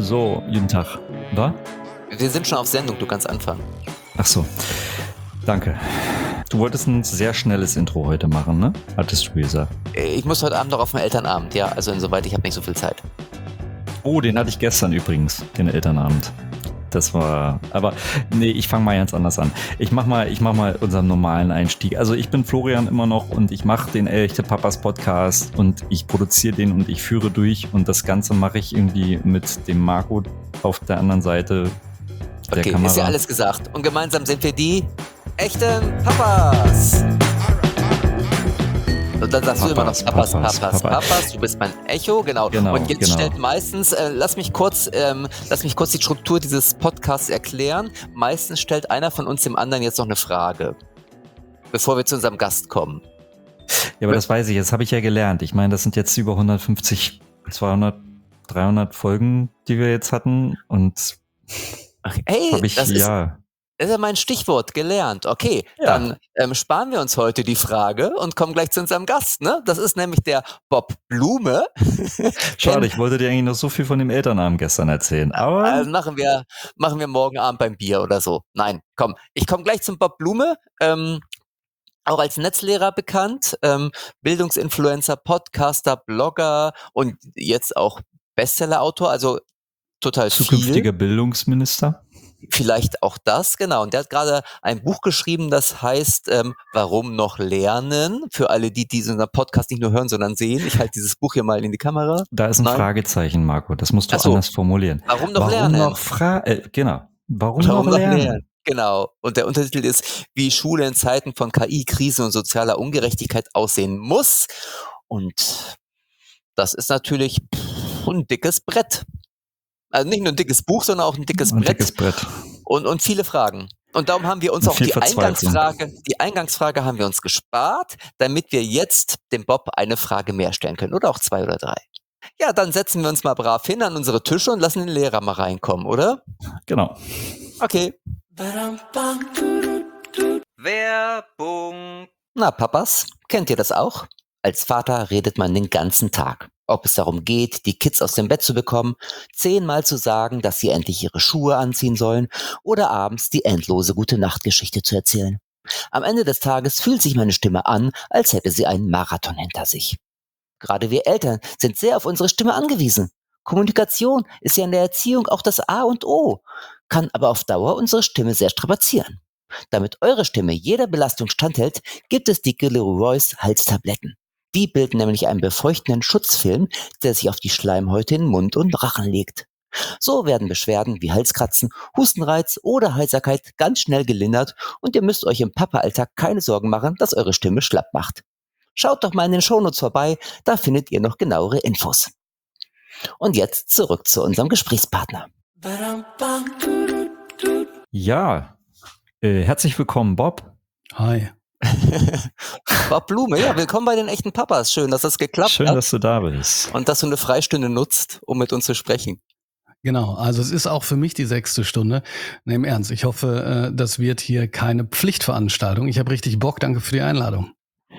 So, guten Tag. Was? Wir sind schon auf Sendung, du kannst anfangen. Ach so, danke. Du wolltest ein sehr schnelles Intro heute machen, ne? Hattest du gesagt. Ich muss heute Abend noch auf den Elternabend, ja, also insoweit, ich habe nicht so viel Zeit. Oh, den hatte ich gestern übrigens, den Elternabend. Das war, aber nee, ich fange mal ganz anders an. Ich mach mal unseren normalen Einstieg. Also ich bin Florian immer noch und ich mache den Echte Papas Podcast und ich produziere den und ich führe durch und das Ganze mache ich irgendwie mit dem Marco auf der anderen Seite der Okay, Kamera. ist ja alles gesagt. Und gemeinsam sind wir die echten Papas. Und dann sagst du immer noch Papas. Du bist mein Echo, genau. Und jetzt stellt meistens, lass mich kurz die Struktur dieses Podcasts erklären. Meistens stellt einer von uns dem anderen jetzt noch eine Frage, bevor wir zu unserem Gast kommen. Ja, aber das weiß ich, das habe ich ja gelernt. Ich meine, das sind jetzt über 150, 200, 300 Folgen, die wir jetzt hatten und hey, das ist ja mein Stichwort, gelernt. Okay, ja. Dann sparen wir uns heute die Frage und kommen gleich zu unserem Gast, ne? Das ist nämlich der Bob Blume. Schade, ich wollte dir eigentlich noch so viel von dem Elternabend gestern erzählen, aber... Also machen wir morgen Abend beim Bier oder so. Nein, komm, ich komme gleich zum Bob Blume, auch als Netzlehrer bekannt, Bildungsinfluencer, Podcaster, Blogger und jetzt auch Bestsellerautor, also total zukünftiger Bildungsminister. Vielleicht auch das, genau. Und der hat gerade ein Buch geschrieben, das heißt Warum noch lernen? Für alle, die diesen Podcast nicht nur hören, sondern sehen. Ich halte dieses Buch hier mal in die Kamera. Da ist ein Fragezeichen, Marco. Das musst du anders formulieren. Warum noch lernen? Warum noch lernen? Genau. Und der Untertitel ist, wie Schule in Zeiten von KI, Krise und sozialer Ungerechtigkeit aussehen muss. Und das ist natürlich ein dickes Brett. Also nicht nur ein dickes Buch, sondern auch ein dickes Brett. Und viele Fragen. Und darum haben wir uns auch die Eingangsfrage haben wir uns gespart, damit wir jetzt dem Bob eine Frage mehr stellen können. Oder auch 2 oder 3. Ja, dann setzen wir uns mal brav hin an unsere Tische und lassen den Lehrer mal reinkommen, oder? Genau. Okay. Werbung. Na, Papas, kennt ihr das auch? Als Vater redet man den ganzen Tag. Ob es darum geht, die Kids aus dem Bett zu bekommen, 10-mal zu sagen, dass sie endlich ihre Schuhe anziehen sollen oder abends die endlose Gute-Nacht-Geschichte zu erzählen. Am Ende des Tages fühlt sich meine Stimme an, als hätte sie einen Marathon hinter sich. Gerade wir Eltern sind sehr auf unsere Stimme angewiesen. Kommunikation ist ja in der Erziehung auch das A und O, kann aber auf Dauer unsere Stimme sehr strapazieren. Damit eure Stimme jeder Belastung standhält, gibt es die Leroy's Halstabletten. Die bilden nämlich einen befeuchtenden Schutzfilm, der sich auf die Schleimhäute in Mund und Rachen legt. So werden Beschwerden wie Halskratzen, Hustenreiz oder Heiserkeit ganz schnell gelindert und ihr müsst euch im Papa-Alltag keine Sorgen machen, dass eure Stimme schlapp macht. Schaut doch mal in den Shownotes vorbei, da findet ihr noch genauere Infos. Und jetzt zurück zu unserem Gesprächspartner. Ja, herzlich willkommen, Bob. Hi. Bob Blume, ja, willkommen bei den echten Papas. Schön, dass das geklappt hat. Schön, dass du da bist. Und dass du eine Freistunde nutzt, um mit uns zu sprechen. Genau, also es ist auch für mich die 6. Stunde. Im Ernst, ich hoffe, das wird hier keine Pflichtveranstaltung. Ich habe richtig Bock, danke für die Einladung.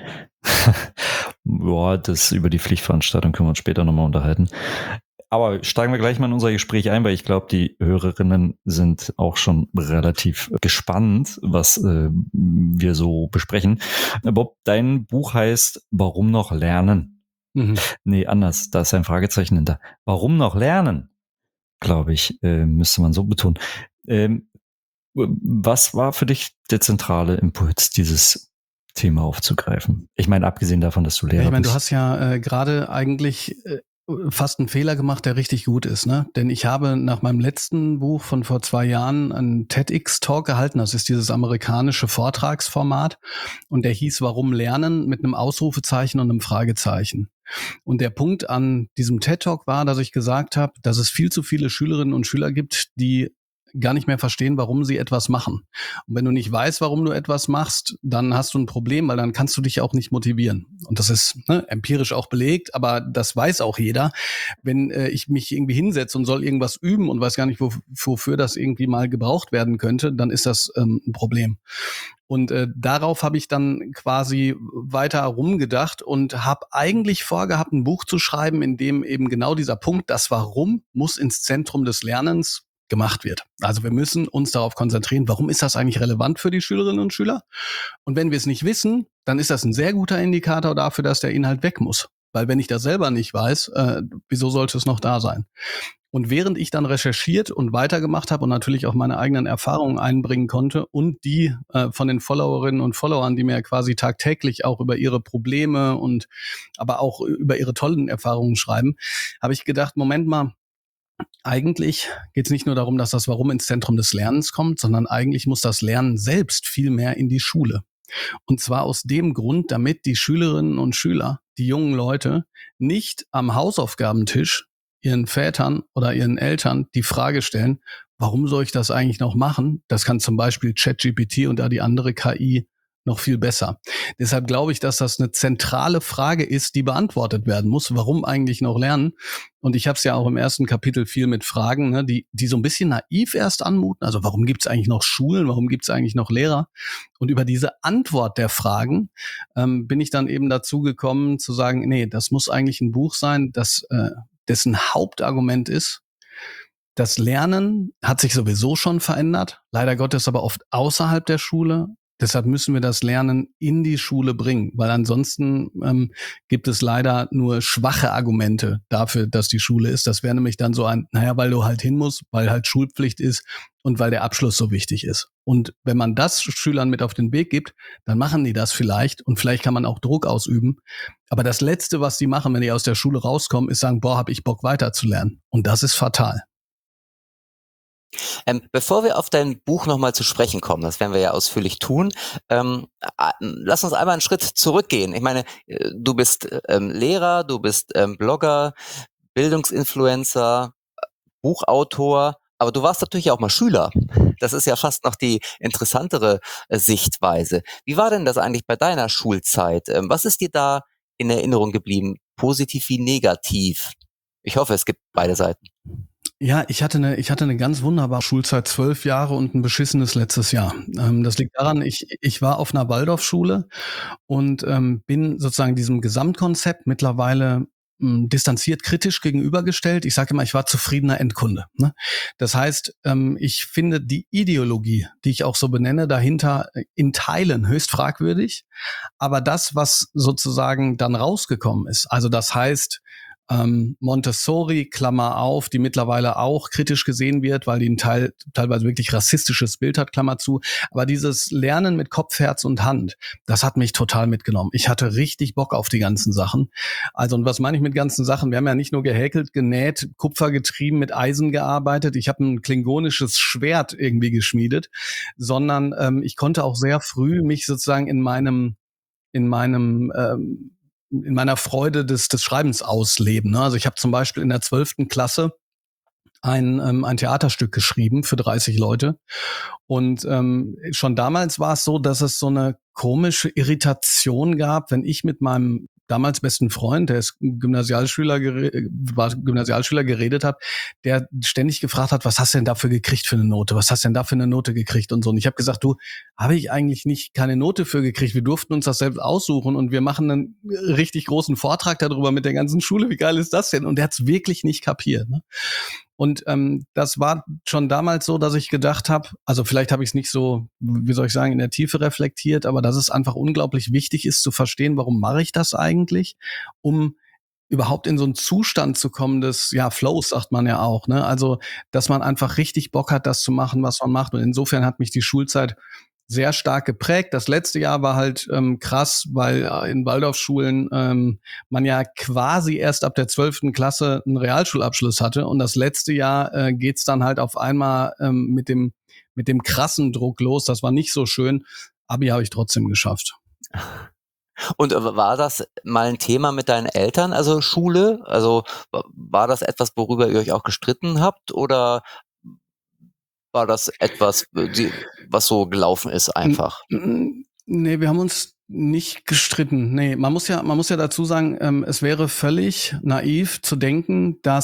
Boah, über die Pflichtveranstaltung können wir uns später nochmal unterhalten. Aber steigen wir gleich mal in unser Gespräch ein, weil ich glaube, die Hörerinnen sind auch schon relativ gespannt, was wir so besprechen. Bob, dein Buch heißt Warum noch lernen? Nee, anders, da ist ein Fragezeichen hinter. Warum noch lernen? Glaube ich, müsste man so betonen. Was war für dich der zentrale Impuls, dieses Thema aufzugreifen? Ich meine, abgesehen davon, dass du Lehrer bist. Ich meine, du hast ja gerade eigentlich fast einen Fehler gemacht, der richtig gut ist, ne? Denn ich habe nach meinem letzten Buch von vor 2 Jahren einen TEDx-Talk gehalten. Das ist dieses amerikanische Vortragsformat. Und der hieß Warum lernen? Mit einem Ausrufezeichen und einem Fragezeichen. Und der Punkt an diesem TED-Talk war, dass ich gesagt habe, dass es viel zu viele Schülerinnen und Schüler gibt, die gar nicht mehr verstehen, warum sie etwas machen. Und wenn du nicht weißt, warum du etwas machst, dann hast du ein Problem, weil dann kannst du dich auch nicht motivieren. Und das ist empirisch auch belegt, aber das weiß auch jeder. Wenn ich mich irgendwie hinsetze und soll irgendwas üben und weiß gar nicht, wofür das irgendwie mal gebraucht werden könnte, dann ist das ein Problem. Und darauf habe ich dann quasi weiter rumgedacht und habe eigentlich vorgehabt, ein Buch zu schreiben, in dem eben genau dieser Punkt, das Warum muss ins Zentrum des Lernens gemacht wird. Also wir müssen uns darauf konzentrieren, warum ist das eigentlich relevant für die Schülerinnen und Schüler? Und wenn wir es nicht wissen, dann ist das ein sehr guter Indikator dafür, dass der Inhalt weg muss. Weil wenn ich das selber nicht weiß, wieso sollte es noch da sein? Und während ich dann recherchiert und weitergemacht habe und natürlich auch meine eigenen Erfahrungen einbringen konnte und die von den Followerinnen und Followern, die mir quasi tagtäglich auch über ihre Probleme und aber auch über ihre tollen Erfahrungen schreiben, habe ich gedacht, Moment mal, eigentlich geht es nicht nur darum, dass das Warum ins Zentrum des Lernens kommt, sondern eigentlich muss das Lernen selbst viel mehr in die Schule. Und zwar aus dem Grund, damit die Schülerinnen und Schüler, die jungen Leute, nicht am Hausaufgabentisch ihren Vätern oder ihren Eltern die Frage stellen, warum soll ich das eigentlich noch machen? Das kann zum Beispiel ChatGPT und da die andere KI noch viel besser. Deshalb glaube ich, dass das eine zentrale Frage ist, die beantwortet werden muss. Warum eigentlich noch lernen? Und ich habe es ja auch im ersten Kapitel viel mit Fragen, ne, die so ein bisschen naiv erst anmuten. Also warum gibt es eigentlich noch Schulen? Warum gibt es eigentlich noch Lehrer? Und über diese Antwort der Fragen bin ich dann eben dazu gekommen zu sagen, nee, das muss eigentlich ein Buch sein, dessen Hauptargument ist, das Lernen hat sich sowieso schon verändert, leider Gottes aber oft außerhalb der Schule. Deshalb müssen wir das Lernen in die Schule bringen, weil ansonsten gibt es leider nur schwache Argumente dafür, dass die Schule ist. Das wäre nämlich dann so weil du halt hin musst, weil halt Schulpflicht ist und weil der Abschluss so wichtig ist. Und wenn man das Schülern mit auf den Weg gibt, dann machen die das vielleicht und vielleicht kann man auch Druck ausüben. Aber das Letzte, was die machen, wenn die aus der Schule rauskommen, ist sagen, hab ich Bock weiterzulernen. Und das ist fatal. Bevor wir auf dein Buch nochmal zu sprechen kommen, das werden wir ja ausführlich tun, lass uns einmal einen Schritt zurückgehen. Ich meine, du bist Lehrer, du bist Blogger, Bildungsinfluencer, Buchautor, aber du warst natürlich auch mal Schüler. Das ist ja fast noch die interessantere Sichtweise. Wie war denn das eigentlich bei deiner Schulzeit? Was ist dir da in Erinnerung geblieben? Positiv wie negativ? Ich hoffe, es gibt beide Seiten. Ja, ich hatte eine ganz wunderbare Schulzeit, 12 Jahre und ein beschissenes letztes Jahr. Das liegt daran, ich war auf einer Waldorfschule und bin sozusagen diesem Gesamtkonzept mittlerweile distanziert kritisch gegenübergestellt. Ich sage immer, ich war zufriedener Endkunde. Ne? Das heißt, ich finde die Ideologie, die ich auch so benenne, dahinter in Teilen höchst fragwürdig. Aber das, was sozusagen dann rausgekommen ist, also das heißt, Montessori, Klammer auf, die mittlerweile auch kritisch gesehen wird, weil die teilweise wirklich rassistisches Bild hat, Klammer zu. Aber dieses Lernen mit Kopf, Herz und Hand, das hat mich total mitgenommen. Ich hatte richtig Bock auf die ganzen Sachen. Also, und was meine ich mit ganzen Sachen? Wir haben ja nicht nur gehäkelt, genäht, Kupfer getrieben, mit Eisen gearbeitet. Ich habe ein klingonisches Schwert irgendwie geschmiedet, sondern ich konnte auch sehr früh mich sozusagen in meiner Freude des Schreibens ausleben. Ne? Also ich habe zum Beispiel in der 12. Klasse ein Theaterstück geschrieben für 30 Leute. Und schon damals war es so, dass es so eine komische Irritation gab, wenn ich mit meinem damals besten Freund, der ist Gymnasialschüler geredet habe, der ständig gefragt hat, was hast du denn dafür gekriegt für eine Note? Was hast du denn da für eine Note gekriegt und so. Und ich habe gesagt, habe ich eigentlich nicht keine Note für gekriegt. Wir durften uns das selbst aussuchen und wir machen einen richtig großen Vortrag darüber mit der ganzen Schule. Wie geil ist das denn? Und der hat es wirklich nicht kapiert. Ne? Und das war schon damals so, dass ich gedacht habe, also vielleicht habe ich es nicht so, wie soll ich sagen, in der Tiefe reflektiert, aber dass es einfach unglaublich wichtig ist zu verstehen, warum mache ich das eigentlich, um überhaupt in so einen Zustand zu kommen des, Flows sagt man ja auch, ne? Also, dass man einfach richtig Bock hat, das zu machen, was man macht. Und insofern hat mich die Schulzeit sehr stark geprägt. Das letzte Jahr war halt krass, weil in Waldorfschulen man ja quasi erst ab der 12. Klasse einen Realschulabschluss hatte. Und das letzte Jahr geht's dann halt auf einmal mit dem krassen Druck los. Das war nicht so schön. Abi habe ich trotzdem geschafft. Und war das mal ein Thema mit deinen Eltern, also Schule? Also war das etwas, worüber ihr euch auch gestritten habt? Oder war das etwas, was so gelaufen ist einfach? Nee, wir haben uns nicht gestritten. Nee, man muss ja dazu sagen, es wäre völlig naiv zu denken, dass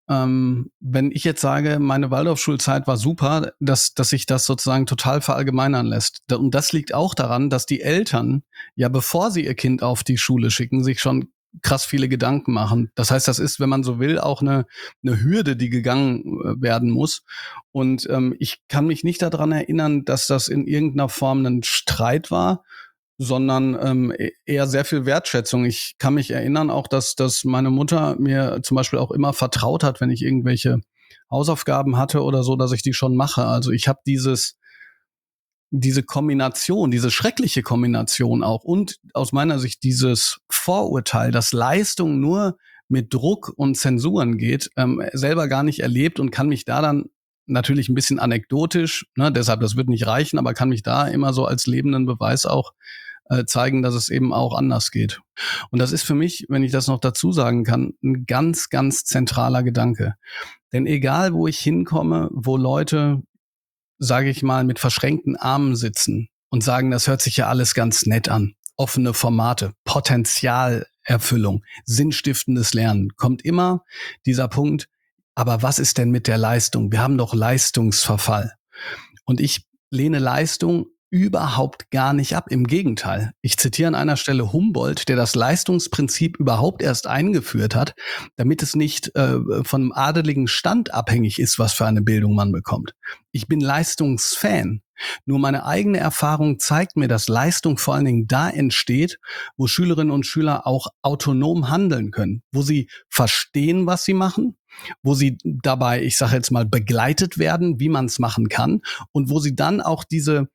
wenn ich jetzt sage, meine Waldorfschulzeit war super, dass sich das sozusagen total verallgemeinern lässt. Und das liegt auch daran, dass die Eltern ja, bevor sie ihr Kind auf die Schule schicken, sich schon krass viele Gedanken machen. Das heißt, das ist, wenn man so will, auch eine Hürde, die gegangen werden muss. Und ich kann mich nicht daran erinnern, dass das in irgendeiner Form ein Streit war, sondern eher sehr viel Wertschätzung. Ich kann mich erinnern auch, dass meine Mutter mir zum Beispiel auch immer vertraut hat, wenn ich irgendwelche Hausaufgaben hatte oder so, dass ich die schon mache. Also ich habe diese Kombination, diese schreckliche Kombination auch und aus meiner Sicht dieses Vorurteil, dass Leistung nur mit Druck und Zensuren geht, selber gar nicht erlebt und kann mich da dann natürlich ein bisschen anekdotisch, ne, deshalb, das wird nicht reichen, aber kann mich da immer so als lebenden Beweis auch zeigen, dass es eben auch anders geht. Und das ist für mich, wenn ich das noch dazu sagen kann, ein ganz, ganz zentraler Gedanke. Denn egal, wo ich hinkomme, wo Leute, sage ich mal, mit verschränkten Armen sitzen und sagen, das hört sich ja alles ganz nett an. Offene Formate, Potenzialerfüllung, sinnstiftendes Lernen. Kommt immer dieser Punkt, aber was ist denn mit der Leistung? Wir haben doch Leistungsverfall. Und ich lehne Leistung überhaupt gar nicht ab. Im Gegenteil. Ich zitiere an einer Stelle Humboldt, der das Leistungsprinzip überhaupt erst eingeführt hat, damit es nicht von einem adeligen Stand abhängig ist, was für eine Bildung man bekommt. Ich bin Leistungsfan. Nur meine eigene Erfahrung zeigt mir, dass Leistung vor allen Dingen da entsteht, wo Schülerinnen und Schüler auch autonom handeln können, wo sie verstehen, was sie machen, wo sie dabei, ich sage jetzt mal, begleitet werden, wie man es machen kann und wo sie dann auch diese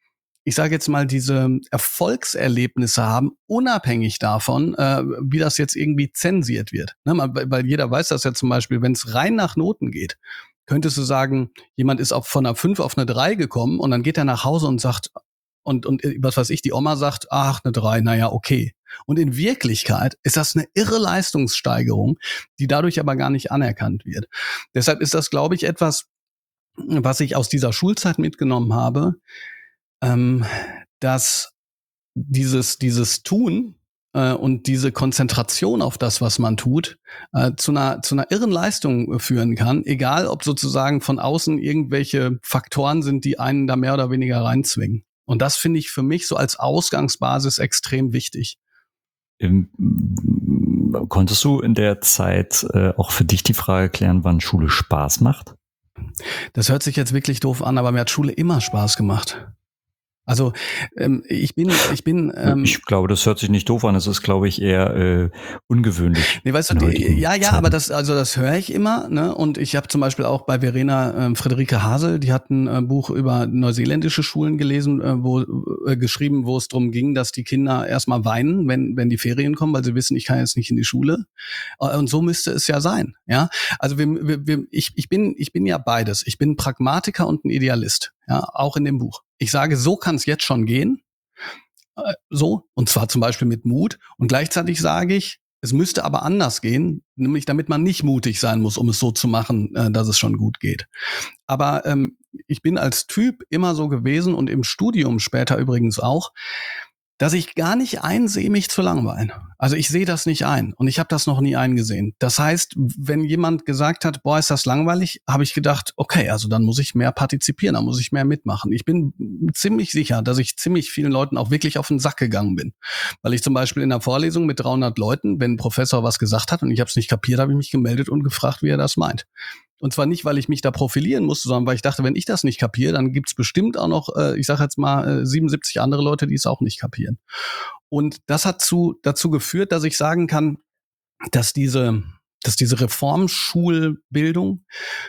Erfolgserlebnisse haben, unabhängig davon, wie das jetzt irgendwie zensiert wird. Ne, weil jeder weiß das ja zum Beispiel, wenn es rein nach Noten geht, könntest du sagen, jemand ist von einer 5 auf eine 3 gekommen und dann geht er nach Hause und sagt, und was weiß ich, die Oma sagt, ach, eine 3, naja, okay. Und in Wirklichkeit ist das eine irre Leistungssteigerung, die dadurch aber gar nicht anerkannt wird. Deshalb ist das, glaube ich, etwas, was ich aus dieser Schulzeit mitgenommen habe, dass dieses Tun und diese Konzentration auf das, was man tut, zu einer irren Leistung führen kann, egal ob sozusagen von außen irgendwelche Faktoren sind, die einen da mehr oder weniger reinzwingen. Und das finde ich für mich so als Ausgangsbasis extrem wichtig. Konntest du in der Zeit auch für dich die Frage klären, wann Schule Spaß macht? Das hört sich jetzt wirklich doof an, aber mir hat Schule immer Spaß gemacht. Also ich glaube, das hört sich nicht doof an. Es ist, glaube ich, eher ungewöhnlich. Nee, weißt du, aber das höre ich immer. Ne? Und ich habe zum Beispiel auch bei Verena Friederike Hasel, die hat ein Buch über neuseeländische Schulen gelesen, geschrieben, wo es darum ging, dass die Kinder erstmal weinen, wenn die Ferien kommen, weil sie wissen, ich kann jetzt nicht in die Schule. Und so müsste es ja sein. Ja, also ich bin ja beides. Ich bin ein Pragmatiker und ein Idealist. Ja, auch in dem Buch. Ich sage, so kann es jetzt schon gehen. So, und zwar zum Beispiel mit Mut. Und gleichzeitig sage ich, es müsste aber anders gehen, nämlich damit man nicht mutig sein muss, um es so zu machen, dass es schon gut geht. Aber ich bin als Typ immer so gewesen und im Studium später übrigens auch, dass ich gar nicht einsehe, mich zu langweilen. Also ich sehe das nicht ein und ich habe das noch nie eingesehen. Das heißt, wenn jemand gesagt hat, boah, ist das langweilig, habe ich gedacht, okay, also dann muss ich mehr partizipieren, dann muss ich mehr mitmachen. Ich bin ziemlich sicher, dass ich ziemlich vielen Leuten auch wirklich auf den Sack gegangen bin. Weil ich zum Beispiel in einer Vorlesung mit 300 Leuten, wenn ein Professor was gesagt hat und ich habe es nicht kapiert, habe ich mich gemeldet und gefragt, wie er das meint. Und zwar nicht, weil ich mich da profilieren musste, sondern weil ich dachte, wenn ich das nicht kapiere, dann gibt's bestimmt auch noch, ich sage jetzt mal, 77 andere Leute, die es auch nicht kapieren. Und das hat dazu geführt, dass ich sagen kann, dass diese Reformschulbildung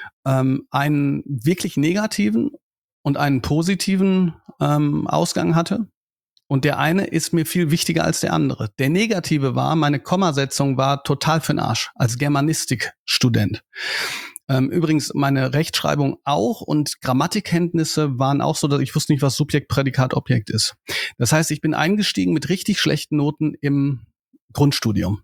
einen wirklich negativen und einen positiven Ausgang hatte. Und der eine ist mir viel wichtiger als der andere. Der negative war, meine Kommasetzung war total für'n Arsch als Germanistikstudent. Übrigens meine Rechtschreibung auch und Grammatikkenntnisse waren auch so, dass ich wusste nicht, was Subjekt, Prädikat, Objekt ist. Das heißt, ich bin eingestiegen mit richtig schlechten Noten im Grundstudium.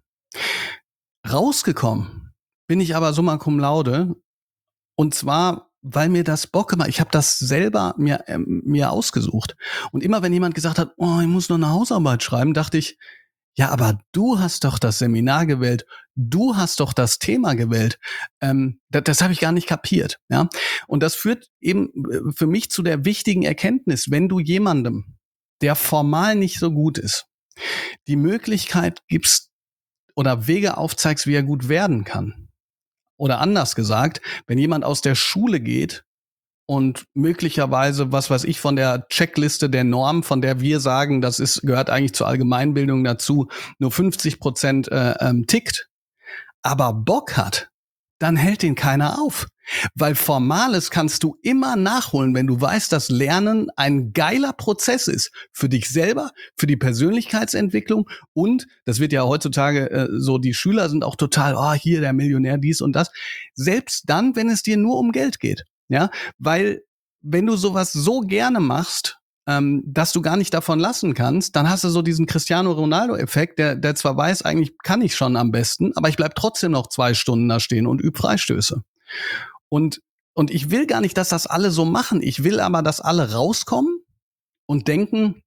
Rausgekommen bin ich aber summa cum laude und zwar, weil mir das Bock gemacht. Ich habe das selber mir ausgesucht. Und immer wenn jemand gesagt hat, oh, ich muss noch eine Hausarbeit schreiben, dachte ich, Ja, aber du hast doch das Seminar gewählt, du hast doch das Thema gewählt. Das habe ich gar nicht kapiert. Ja? Und das führt eben für mich zu der wichtigen Erkenntnis, wenn du jemandem, der formal nicht so gut ist, die Möglichkeit gibst oder Wege aufzeigst, wie er gut werden kann. Oder anders gesagt, wenn jemand aus der Schule geht und möglicherweise, was weiß ich, von der Checkliste der Norm, von der wir sagen, gehört eigentlich zur Allgemeinbildung dazu, nur 50% tickt, aber Bock hat, dann hält den keiner auf. Weil Formales kannst du immer nachholen, wenn du weißt, dass Lernen ein geiler Prozess ist. Für dich selber, für die Persönlichkeitsentwicklung und, das wird ja heutzutage so, die Schüler sind auch total, hier der Millionär, dies und das. Selbst dann, wenn es dir nur um Geld geht. Ja, weil wenn du sowas so gerne machst, dass du gar nicht davon lassen kannst, dann hast du so diesen Cristiano Ronaldo-Effekt, der zwar weiß, eigentlich kann ich schon am besten, aber ich bleib trotzdem noch 2 Stunden da stehen und übe Freistöße. Und ich will gar nicht, dass das alle so machen. Ich will aber, dass alle rauskommen und denken,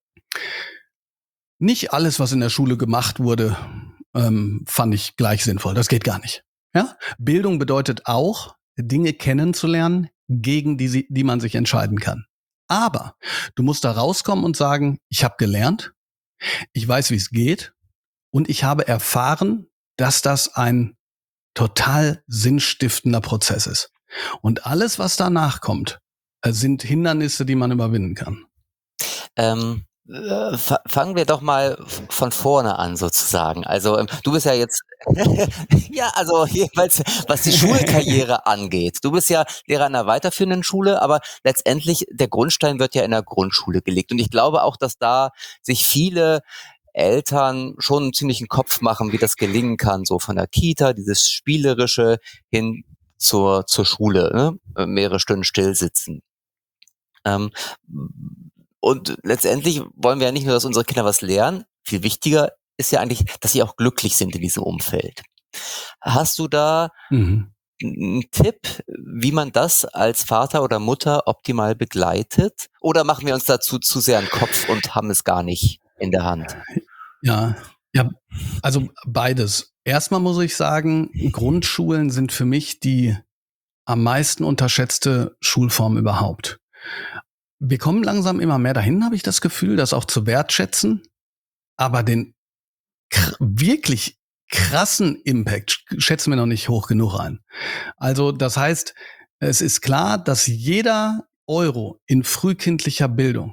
nicht alles, was in der Schule gemacht wurde, fand ich gleich sinnvoll. Das geht gar nicht. Ja? Bildung bedeutet auch, Dinge kennenzulernen, gegen die man sich entscheiden kann. Aber du musst da rauskommen und sagen, ich habe gelernt, ich weiß, wie es geht und ich habe erfahren, dass das ein total sinnstiftender Prozess ist. Und alles, was danach kommt, sind Hindernisse, die man überwinden kann. Fangen wir doch mal von vorne an sozusagen. Also du bist ja jetzt, ja, also jeweils, was die Schulkarriere angeht. Du bist ja Lehrer in einer weiterführenden Schule, aber letztendlich der Grundstein wird ja in der Grundschule gelegt. Und ich glaube auch, dass da sich viele Eltern schon einen ziemlichen Kopf machen, wie das gelingen kann, so von der Kita, dieses Spielerische hin zur Schule, ne? Mehrere Stunden still sitzen. Und letztendlich wollen wir ja nicht nur, dass unsere Kinder was lernen, viel wichtiger ist ja eigentlich, dass sie auch glücklich sind in diesem Umfeld. Hast du da einen Tipp, wie man das als Vater oder Mutter optimal begleitet? Oder machen wir uns dazu zu sehr einen Kopf und haben es gar nicht in der Hand? Ja, also beides. Erstmal muss ich sagen, Grundschulen sind für mich die am meisten unterschätzte Schulform überhaupt. Wir kommen langsam immer mehr dahin, habe ich das Gefühl, das auch zu wertschätzen. Aber den wirklich krassen Impact schätzen wir noch nicht hoch genug ein. Also das heißt, es ist klar, dass jeder Euro in frühkindlicher Bildung,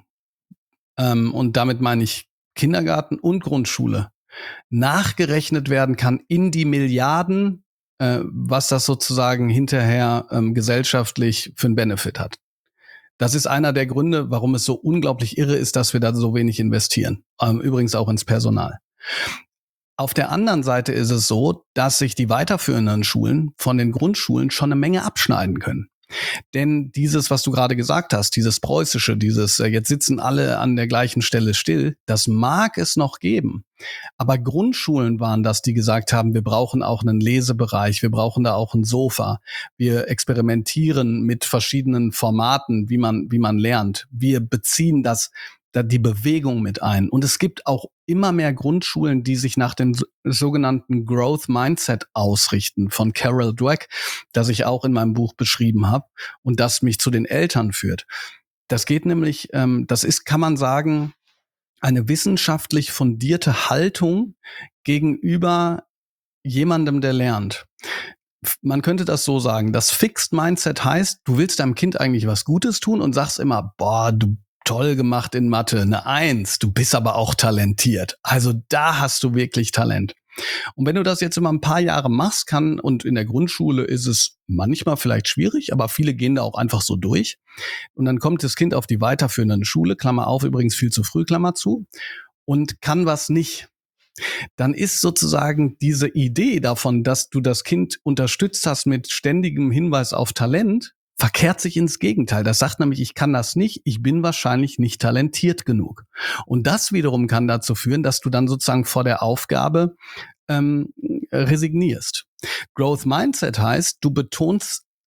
und damit meine ich Kindergarten und Grundschule, nachgerechnet werden kann in die Milliarden, was das sozusagen hinterher gesellschaftlich für einen Benefit hat. Das ist einer der Gründe, warum es so unglaublich irre ist, dass wir da so wenig investieren. Übrigens auch ins Personal. Auf der anderen Seite ist es so, dass sich die weiterführenden Schulen von den Grundschulen schon eine Menge abschneiden können. Denn dieses, was du gerade gesagt hast, dieses Preußische, jetzt sitzen alle an der gleichen Stelle still, das mag es noch geben. Aber Grundschulen waren das, die gesagt haben, wir brauchen auch einen Lesebereich, wir brauchen da auch ein Sofa. Wir experimentieren mit verschiedenen Formaten, wie man lernt. Wir beziehen die Bewegung mit ein. Und es gibt auch immer mehr Grundschulen, die sich nach dem sogenannten Growth Mindset ausrichten von Carol Dweck, das ich auch in meinem Buch beschrieben habe und das mich zu den Eltern führt. Das geht nämlich, kann man sagen, eine wissenschaftlich fundierte Haltung gegenüber jemandem, der lernt. Man könnte das so sagen, das Fixed Mindset heißt, du willst deinem Kind eigentlich was Gutes tun und sagst immer, du toll gemacht in Mathe, eine 1, du bist aber auch talentiert. Also da hast du wirklich Talent. Und wenn du das jetzt immer ein paar Jahre machst, und in der Grundschule ist es manchmal vielleicht schwierig, aber viele gehen da auch einfach so durch. Und dann kommt das Kind auf die weiterführende Schule, Klammer auf, übrigens viel zu früh, Klammer zu, und kann was nicht. Dann ist sozusagen diese Idee davon, dass du das Kind unterstützt hast mit ständigem Hinweis auf Talent, verkehrt sich ins Gegenteil. Das sagt nämlich, ich kann das nicht, ich bin wahrscheinlich nicht talentiert genug. Und das wiederum kann dazu führen, dass du dann sozusagen vor der Aufgabe resignierst. Growth Mindset heißt, du betonst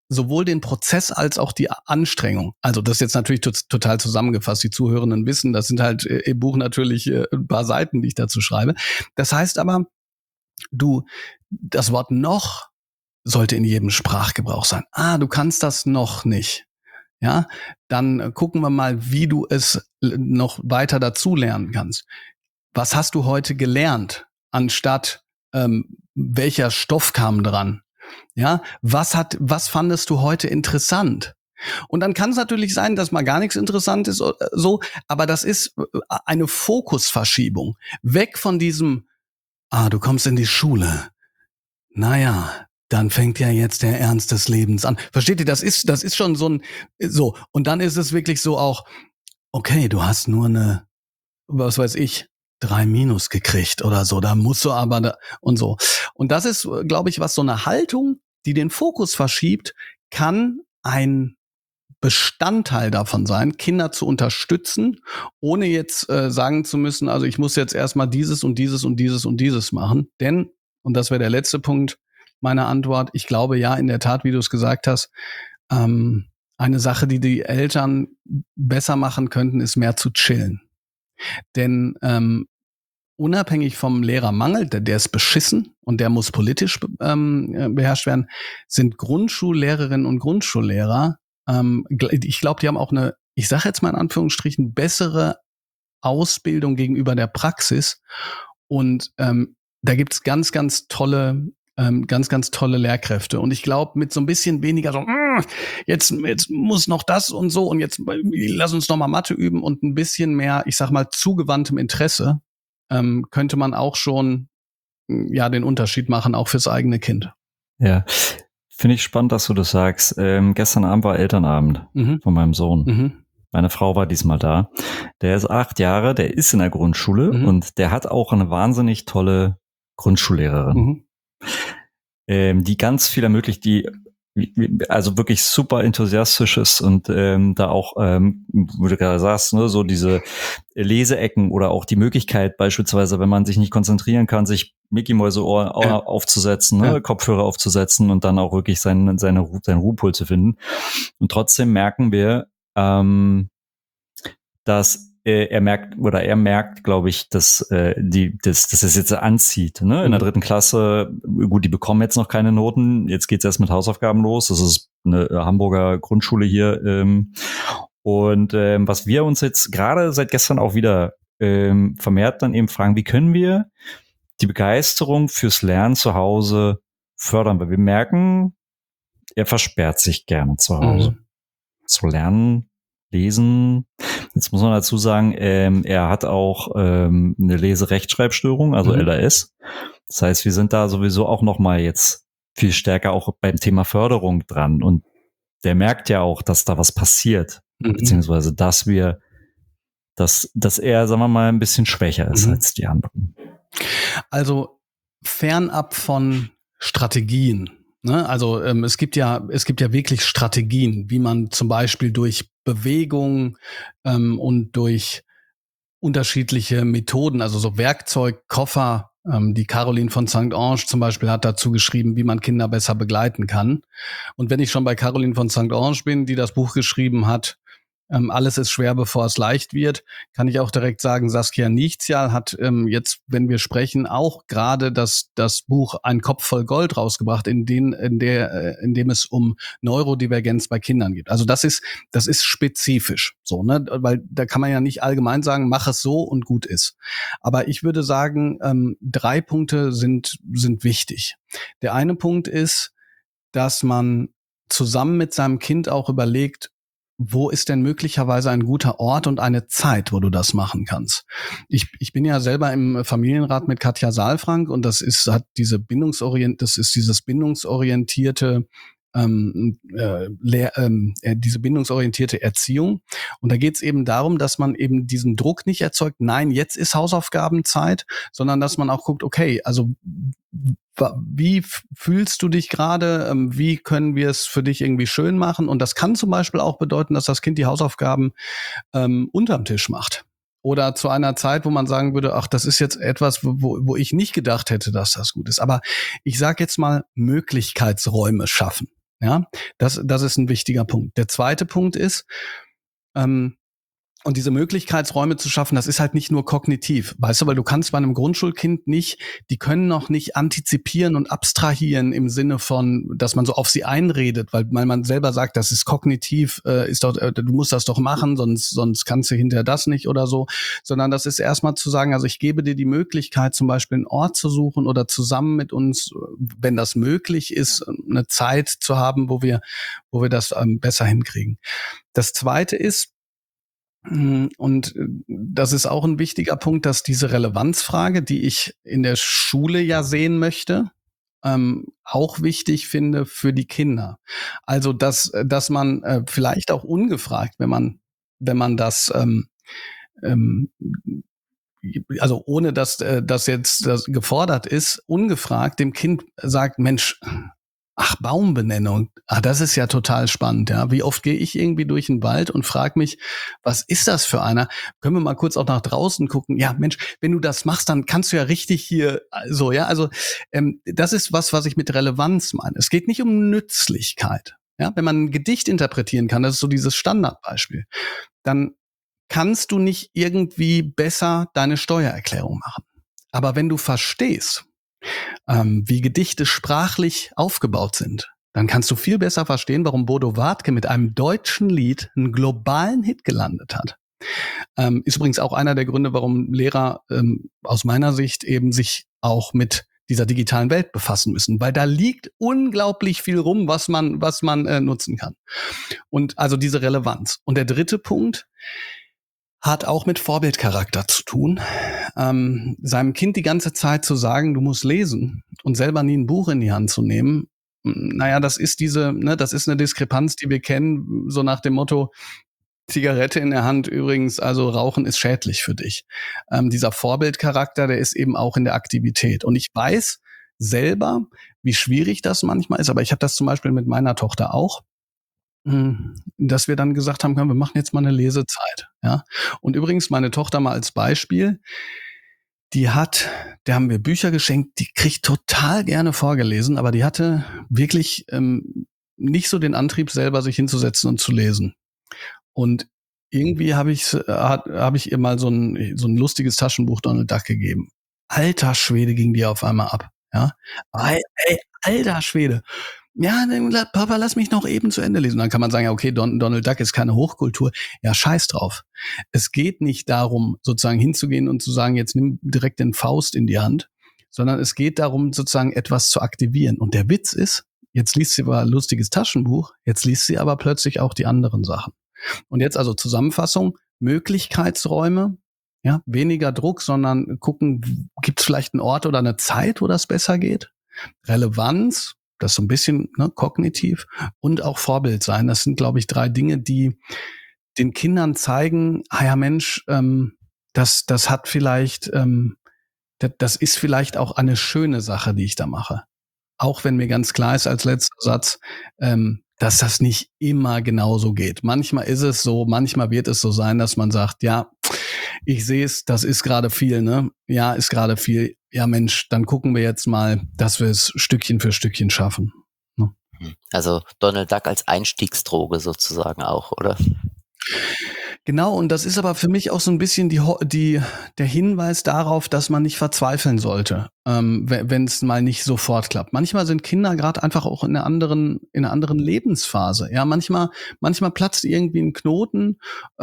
sowohl den Prozess als auch die Anstrengung. Also das ist jetzt natürlich total zusammengefasst. Die Zuhörenden wissen, das sind halt im Buch natürlich ein paar Seiten, die ich dazu schreibe. Das heißt aber, das Wort noch sollte in jedem Sprachgebrauch sein. Du kannst das noch nicht. Ja, dann gucken wir mal, wie du es noch weiter dazu lernen kannst. Was hast du heute gelernt, anstatt welcher Stoff kam dran? Ja, was fandest du heute interessant? Und dann kann es natürlich sein, dass mal gar nichts interessant ist, so, aber das ist eine Fokusverschiebung. Weg von diesem, du kommst in die Schule. Naja, dann fängt ja jetzt der Ernst des Lebens an. Versteht ihr, das ist schon so. Und dann ist es wirklich so auch, okay, du hast nur was weiß ich, 3- gekriegt oder so, da musst du aber und so. Und das ist, glaube ich, was so eine Haltung, die den Fokus verschiebt, kann ein Bestandteil davon sein, Kinder zu unterstützen, ohne jetzt sagen zu müssen, also ich muss jetzt erstmal dieses und dieses und dieses und dieses machen. Denn, und das wäre der letzte Punkt meiner Antwort, ich glaube ja, in der Tat, wie du es gesagt hast, eine Sache, die die Eltern besser machen könnten, ist mehr zu chillen. Denn unabhängig vom Lehrermangel, der ist beschissen und der muss politisch beherrscht werden, sind Grundschullehrerinnen und Grundschullehrer, ich glaube, die haben auch eine, ich sage jetzt mal in Anführungsstrichen, bessere Ausbildung gegenüber der Praxis. Und da gibt's ganz, ganz tolle Lehrkräfte. Und ich glaube, mit so ein bisschen weniger so, jetzt muss noch das und so und jetzt lass uns noch mal Mathe üben und ein bisschen mehr, ich sag mal, zugewandtem Interesse, könnte man auch schon den Unterschied machen, auch fürs eigene Kind. Ja, finde ich spannend, dass du das sagst. Gestern Abend war Elternabend von meinem Sohn. Meine Frau war diesmal da. Der ist 8 Jahre, der ist in der Grundschule und der hat auch eine wahnsinnig tolle Grundschullehrerin, die ganz viel ermöglicht, die also wirklich super enthusiastisch ist und da auch, wo du gerade sagst, ne, so diese Leseecken oder auch die Möglichkeit beispielsweise, wenn man sich nicht konzentrieren kann, sich Mickey-Mäuse-Ohr aufzusetzen, ne, Kopfhörer aufzusetzen und dann auch wirklich seinen Ruhepol zu finden. Und trotzdem merken wir, dass er merkt, glaube ich, dass es jetzt anzieht. Ne? In der 3. Klasse, gut, die bekommen jetzt noch keine Noten. Jetzt geht's erst mit Hausaufgaben los. Das ist eine Hamburger Grundschule hier. Und was wir uns jetzt gerade seit gestern auch wieder vermehrt dann eben fragen, wie können wir die Begeisterung fürs Lernen zu Hause fördern? Weil wir merken, er versperrt sich gerne zu Hause. Zu lernen, lesen. Jetzt muss man dazu sagen, er hat auch eine Leserechtschreibstörung, also LRS. Das heißt, wir sind da sowieso auch noch mal jetzt viel stärker auch beim Thema Förderung dran. Und der merkt ja auch, dass da was passiert, beziehungsweise dass er, sagen wir mal, ein bisschen schwächer ist als die anderen. Also fernab von Strategien. Ne? Also es gibt ja wirklich Strategien, wie man zum Beispiel durch Bewegung und durch unterschiedliche Methoden, also so Werkzeugkoffer, die Caroline von St. Ange zum Beispiel hat dazu geschrieben, wie man Kinder besser begleiten kann. Und wenn ich schon bei Caroline von St. Ange bin, die das Buch geschrieben hat, alles ist schwer, bevor es leicht wird, kann ich auch direkt sagen, Saskia Nichtzial hat jetzt, wenn wir sprechen, auch gerade das Buch Ein Kopf voll Gold rausgebracht, in dem es um Neurodivergenz bei Kindern geht. Also das ist spezifisch, so, ne, weil da kann man ja nicht allgemein sagen, mach es so und gut ist. Aber ich würde sagen, 3 Punkte sind wichtig. Der eine Punkt ist, dass man zusammen mit seinem Kind auch überlegt, wo ist denn möglicherweise ein guter Ort und eine Zeit, wo du das machen kannst? Ich bin ja selber im Familienrat mit Katja Saalfrank und dieses bindungsorientierte diese bindungsorientierte Erziehung. Und da geht es eben darum, dass man eben diesen Druck nicht erzeugt, nein, jetzt ist Hausaufgabenzeit, sondern dass man auch guckt, okay, also wie fühlst du dich gerade? Wie können wir es für dich irgendwie schön machen? Und das kann zum Beispiel auch bedeuten, dass das Kind die Hausaufgaben unterm Tisch macht. Oder zu einer Zeit, wo man sagen würde, ach, das ist jetzt etwas, wo ich nicht gedacht hätte, dass das gut ist. Aber ich sage jetzt mal, Möglichkeitsräume schaffen. Ja, das ist ein wichtiger Punkt. Der zweite Punkt ist, und diese Möglichkeitsräume zu schaffen, das ist halt nicht nur kognitiv, weißt du, weil du kannst bei einem Grundschulkind die können noch nicht antizipieren und abstrahieren im Sinne von, dass man so auf sie einredet, weil man selber sagt, das ist kognitiv, du musst das doch machen, sonst kannst du hinterher das nicht oder so, sondern das ist erstmal zu sagen, also ich gebe dir die Möglichkeit, zum Beispiel einen Ort zu suchen oder zusammen mit uns, wenn das möglich ist, eine Zeit zu haben, wo wir das besser hinkriegen. Das Zweite ist, und das ist auch ein wichtiger Punkt, dass diese Relevanzfrage, die ich in der Schule ja sehen möchte, auch wichtig finde für die Kinder. Also, dass man vielleicht auch ungefragt, wenn man das ähm, also ohne dass das jetzt das gefordert ist, ungefragt dem Kind sagt, Mensch, ach, Baumbenennung. Ah, das ist ja total spannend, ja. Wie oft gehe ich irgendwie durch den Wald und frage mich, was ist das für einer? Können wir mal kurz auch nach draußen gucken? Ja, Mensch, wenn du das machst, dann kannst du ja richtig hier so, ja. Also das ist was ich mit Relevanz meine. Es geht nicht um Nützlichkeit. Ja, wenn man ein Gedicht interpretieren kann, das ist so dieses Standardbeispiel, dann kannst du nicht irgendwie besser deine Steuererklärung machen. Aber wenn du verstehst, wie Gedichte sprachlich aufgebaut sind, dann kannst du viel besser verstehen, warum Bodo Wartke mit einem deutschen Lied einen globalen Hit gelandet hat. Ist übrigens auch einer der Gründe, warum Lehrer aus meiner Sicht eben sich auch mit dieser digitalen Welt befassen müssen, weil da liegt unglaublich viel rum, was man nutzen kann. Und also diese Relevanz. Und der dritte Punkt hat auch mit Vorbildcharakter zu tun. Seinem Kind die ganze Zeit zu sagen, du musst lesen und selber nie ein Buch in die Hand zu nehmen, naja, das ist das ist eine Diskrepanz, die wir kennen, so nach dem Motto, Zigarette in der Hand übrigens, also Rauchen ist schädlich für dich. Dieser Vorbildcharakter, der ist eben auch in der Aktivität. Und ich weiß selber, wie schwierig das manchmal ist, aber ich habe das zum Beispiel mit meiner Tochter auch, dass wir dann gesagt haben, komm, wir machen jetzt mal eine Lesezeit. Ja? Und übrigens meine Tochter mal als Beispiel, der haben wir Bücher geschenkt, die kriegt total gerne vorgelesen, aber die hatte wirklich nicht so den Antrieb, selber sich hinzusetzen und zu lesen. Und irgendwie habe ich ihr mal so ein lustiges Taschenbuch Donald Duck gegeben. Alter Schwede, ging die auf einmal ab. Ja, ey, alter Schwede. Ja, Papa, lass mich noch eben zu Ende lesen. Dann kann man sagen, ja, okay, Donald Duck ist keine Hochkultur. Ja, scheiß drauf. Es geht nicht darum, sozusagen hinzugehen und zu sagen, jetzt nimm direkt den Faust in die Hand, sondern es geht darum, sozusagen etwas zu aktivieren. Und der Witz ist, jetzt liest sie aber ein lustiges Taschenbuch, jetzt liest sie aber plötzlich auch die anderen Sachen. Und jetzt also Zusammenfassung, Möglichkeitsräume, ja, weniger Druck, sondern gucken, gibt es vielleicht einen Ort oder eine Zeit, wo das besser geht? Relevanz, das so ein bisschen kognitiv, und auch Vorbild sein. Das sind, glaube ich, 3 Dinge, die den Kindern zeigen, ah ja Mensch, das hat vielleicht, das ist vielleicht auch eine schöne Sache, die ich da mache. Auch wenn mir ganz klar ist als letzter Satz, dass das nicht immer genauso geht. Manchmal ist es so, manchmal wird es so sein, dass man sagt, ja, ich sehe es, das ist gerade viel, ne? Ja, ist gerade viel. Ja, Mensch, dann gucken wir jetzt mal, dass wir es Stückchen für Stückchen schaffen. Ne? Also Donald Duck als Einstiegsdroge sozusagen auch, oder? Genau, und das ist aber für mich auch so ein bisschen der Hinweis darauf, dass man nicht verzweifeln sollte, wenn es mal nicht sofort klappt. Manchmal sind Kinder gerade einfach auch in einer anderen Lebensphase. Ja, manchmal platzt irgendwie ein Knoten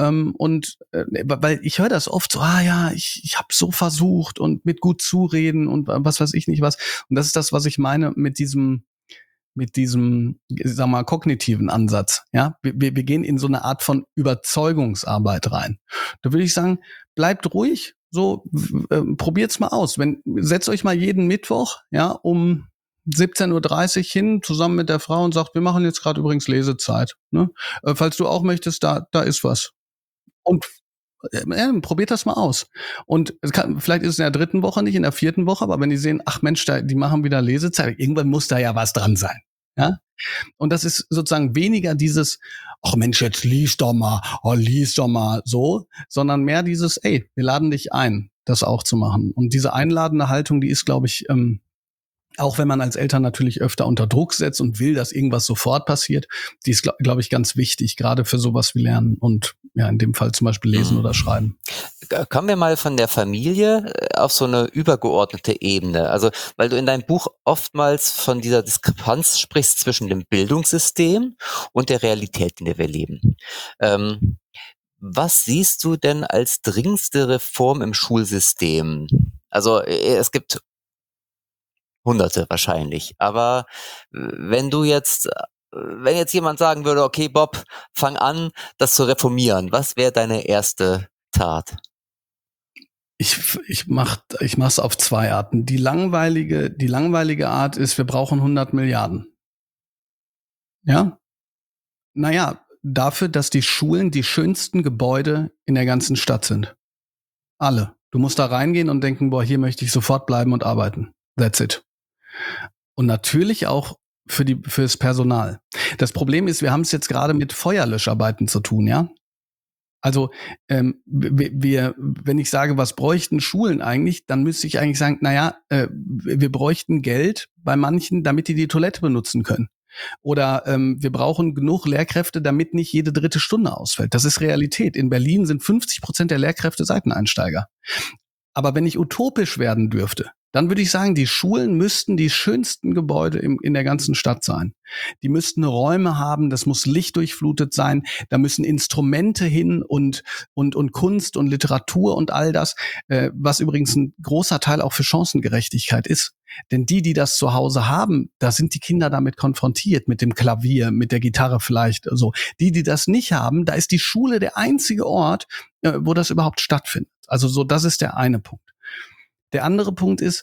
weil ich höre das oft so, ich habe so versucht und mit gut zureden und was weiß ich nicht was. Und das ist das, was ich meine mit diesem, sag mal, kognitiven Ansatz. Ja, wir gehen in so eine Art von Überzeugungsarbeit rein. Da würde ich sagen, bleibt ruhig, so probiert's mal aus. Setzt euch mal jeden Mittwoch, ja, um 17:30 Uhr hin, zusammen mit der Frau und sagt, wir machen jetzt gerade übrigens Lesezeit. Ne? Falls du auch möchtest, da ist was. Und probiert das mal aus. Und vielleicht ist es in der 3. Woche nicht, in der 4. Woche, aber wenn die sehen, ach Mensch, die machen wieder Lesezeit, irgendwann muss da ja was dran sein. Ja? Und das ist sozusagen weniger dieses, ach Mensch, jetzt lies doch mal so, sondern mehr dieses, ey, wir laden dich ein, das auch zu machen. Und diese einladende Haltung, die ist, glaube ich, Auch wenn man als Eltern natürlich öfter unter Druck setzt und will, dass irgendwas sofort passiert, die ist, glaube ich, ganz wichtig, gerade für sowas wie Lernen und ja, in dem Fall zum Beispiel Lesen oder Schreiben. Kommen wir mal von der Familie auf so eine übergeordnete Ebene. Also, weil du in deinem Buch oftmals von dieser Diskrepanz sprichst zwischen dem Bildungssystem und der Realität, in der wir leben. Was siehst du denn als dringendste Reform im Schulsystem? Also, es gibt Hunderte wahrscheinlich. Aber wenn jetzt jemand sagen würde, okay, Bob, fang an, das zu reformieren, was wäre deine erste Tat? Ich mach's auf zwei Arten. Die langweilige Art ist, wir brauchen 100 Milliarden. Ja? Naja, dafür, dass die Schulen die schönsten Gebäude in der ganzen Stadt sind. Alle. Du musst da reingehen und denken, boah, hier möchte ich sofort bleiben und arbeiten. That's it. Und natürlich auch fürs Personal. Das Problem ist, wir haben es jetzt gerade mit Feuerlöscharbeiten zu tun, ja? Also wenn ich sage, was bräuchten Schulen eigentlich, dann müsste ich eigentlich sagen, wir bräuchten Geld bei manchen, damit die Toilette benutzen können. Oder wir brauchen genug Lehrkräfte, damit nicht jede 3. Stunde ausfällt. Das ist Realität. In Berlin sind 50% der Lehrkräfte Seiteneinsteiger. Aber wenn ich utopisch werden dürfte, dann würde ich sagen, die Schulen müssten die schönsten Gebäude in der ganzen Stadt sein. Die müssten Räume haben, das muss lichtdurchflutet sein, da müssen Instrumente hin und Kunst und Literatur und all das, was übrigens ein großer Teil auch für Chancengerechtigkeit ist. Denn die das zu Hause haben, da sind die Kinder damit konfrontiert, mit dem Klavier, mit der Gitarre vielleicht so. Die das nicht haben, da ist die Schule der einzige Ort, wo das überhaupt stattfindet. Also so, das ist der eine Punkt. Der andere Punkt ist,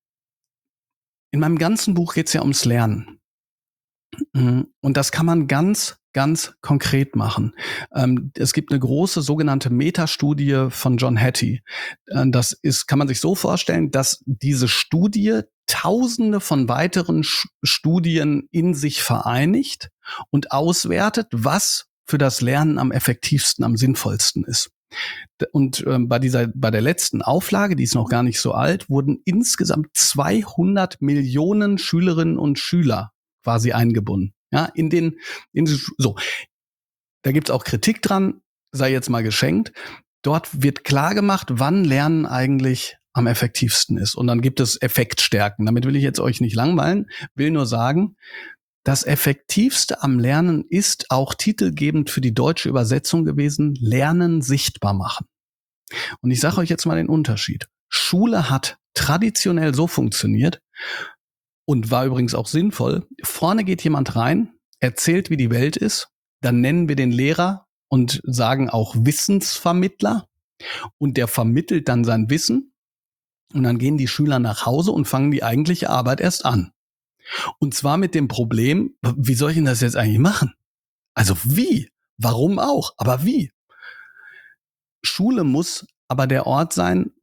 in meinem ganzen Buch geht es ja ums Lernen. Und das kann man ganz, ganz konkret machen. Es gibt eine große sogenannte Metastudie von John Hattie. Kann man sich so vorstellen, dass diese Studie Tausende von weiteren Studien in sich vereinigt und auswertet, was für das Lernen am effektivsten, am sinnvollsten ist. Und bei der letzten Auflage, die ist noch gar nicht so alt, wurden insgesamt 200 Millionen Schülerinnen und Schüler quasi eingebunden. Ja, so. Da gibt's auch Kritik dran, sei jetzt mal geschenkt. Dort wird klar gemacht, wann Lernen eigentlich am effektivsten ist. Und dann gibt es Effektstärken. Damit will ich jetzt euch nicht langweilen, will nur sagen, das Effektivste am Lernen ist auch titelgebend für die deutsche Übersetzung gewesen, Lernen sichtbar machen. Und ich sage euch jetzt mal den Unterschied. Schule hat traditionell so funktioniert und war übrigens auch sinnvoll. Vorne geht jemand rein, erzählt, wie die Welt ist, dann nennen wir den Lehrer und sagen auch Wissensvermittler und der vermittelt dann sein Wissen und dann gehen die Schüler nach Hause und fangen die eigentliche Arbeit erst an. Und zwar mit dem Problem, wie soll ich denn das jetzt eigentlich machen? Also wie? Warum auch? Aber wie? Schule muss aber der Ort sein,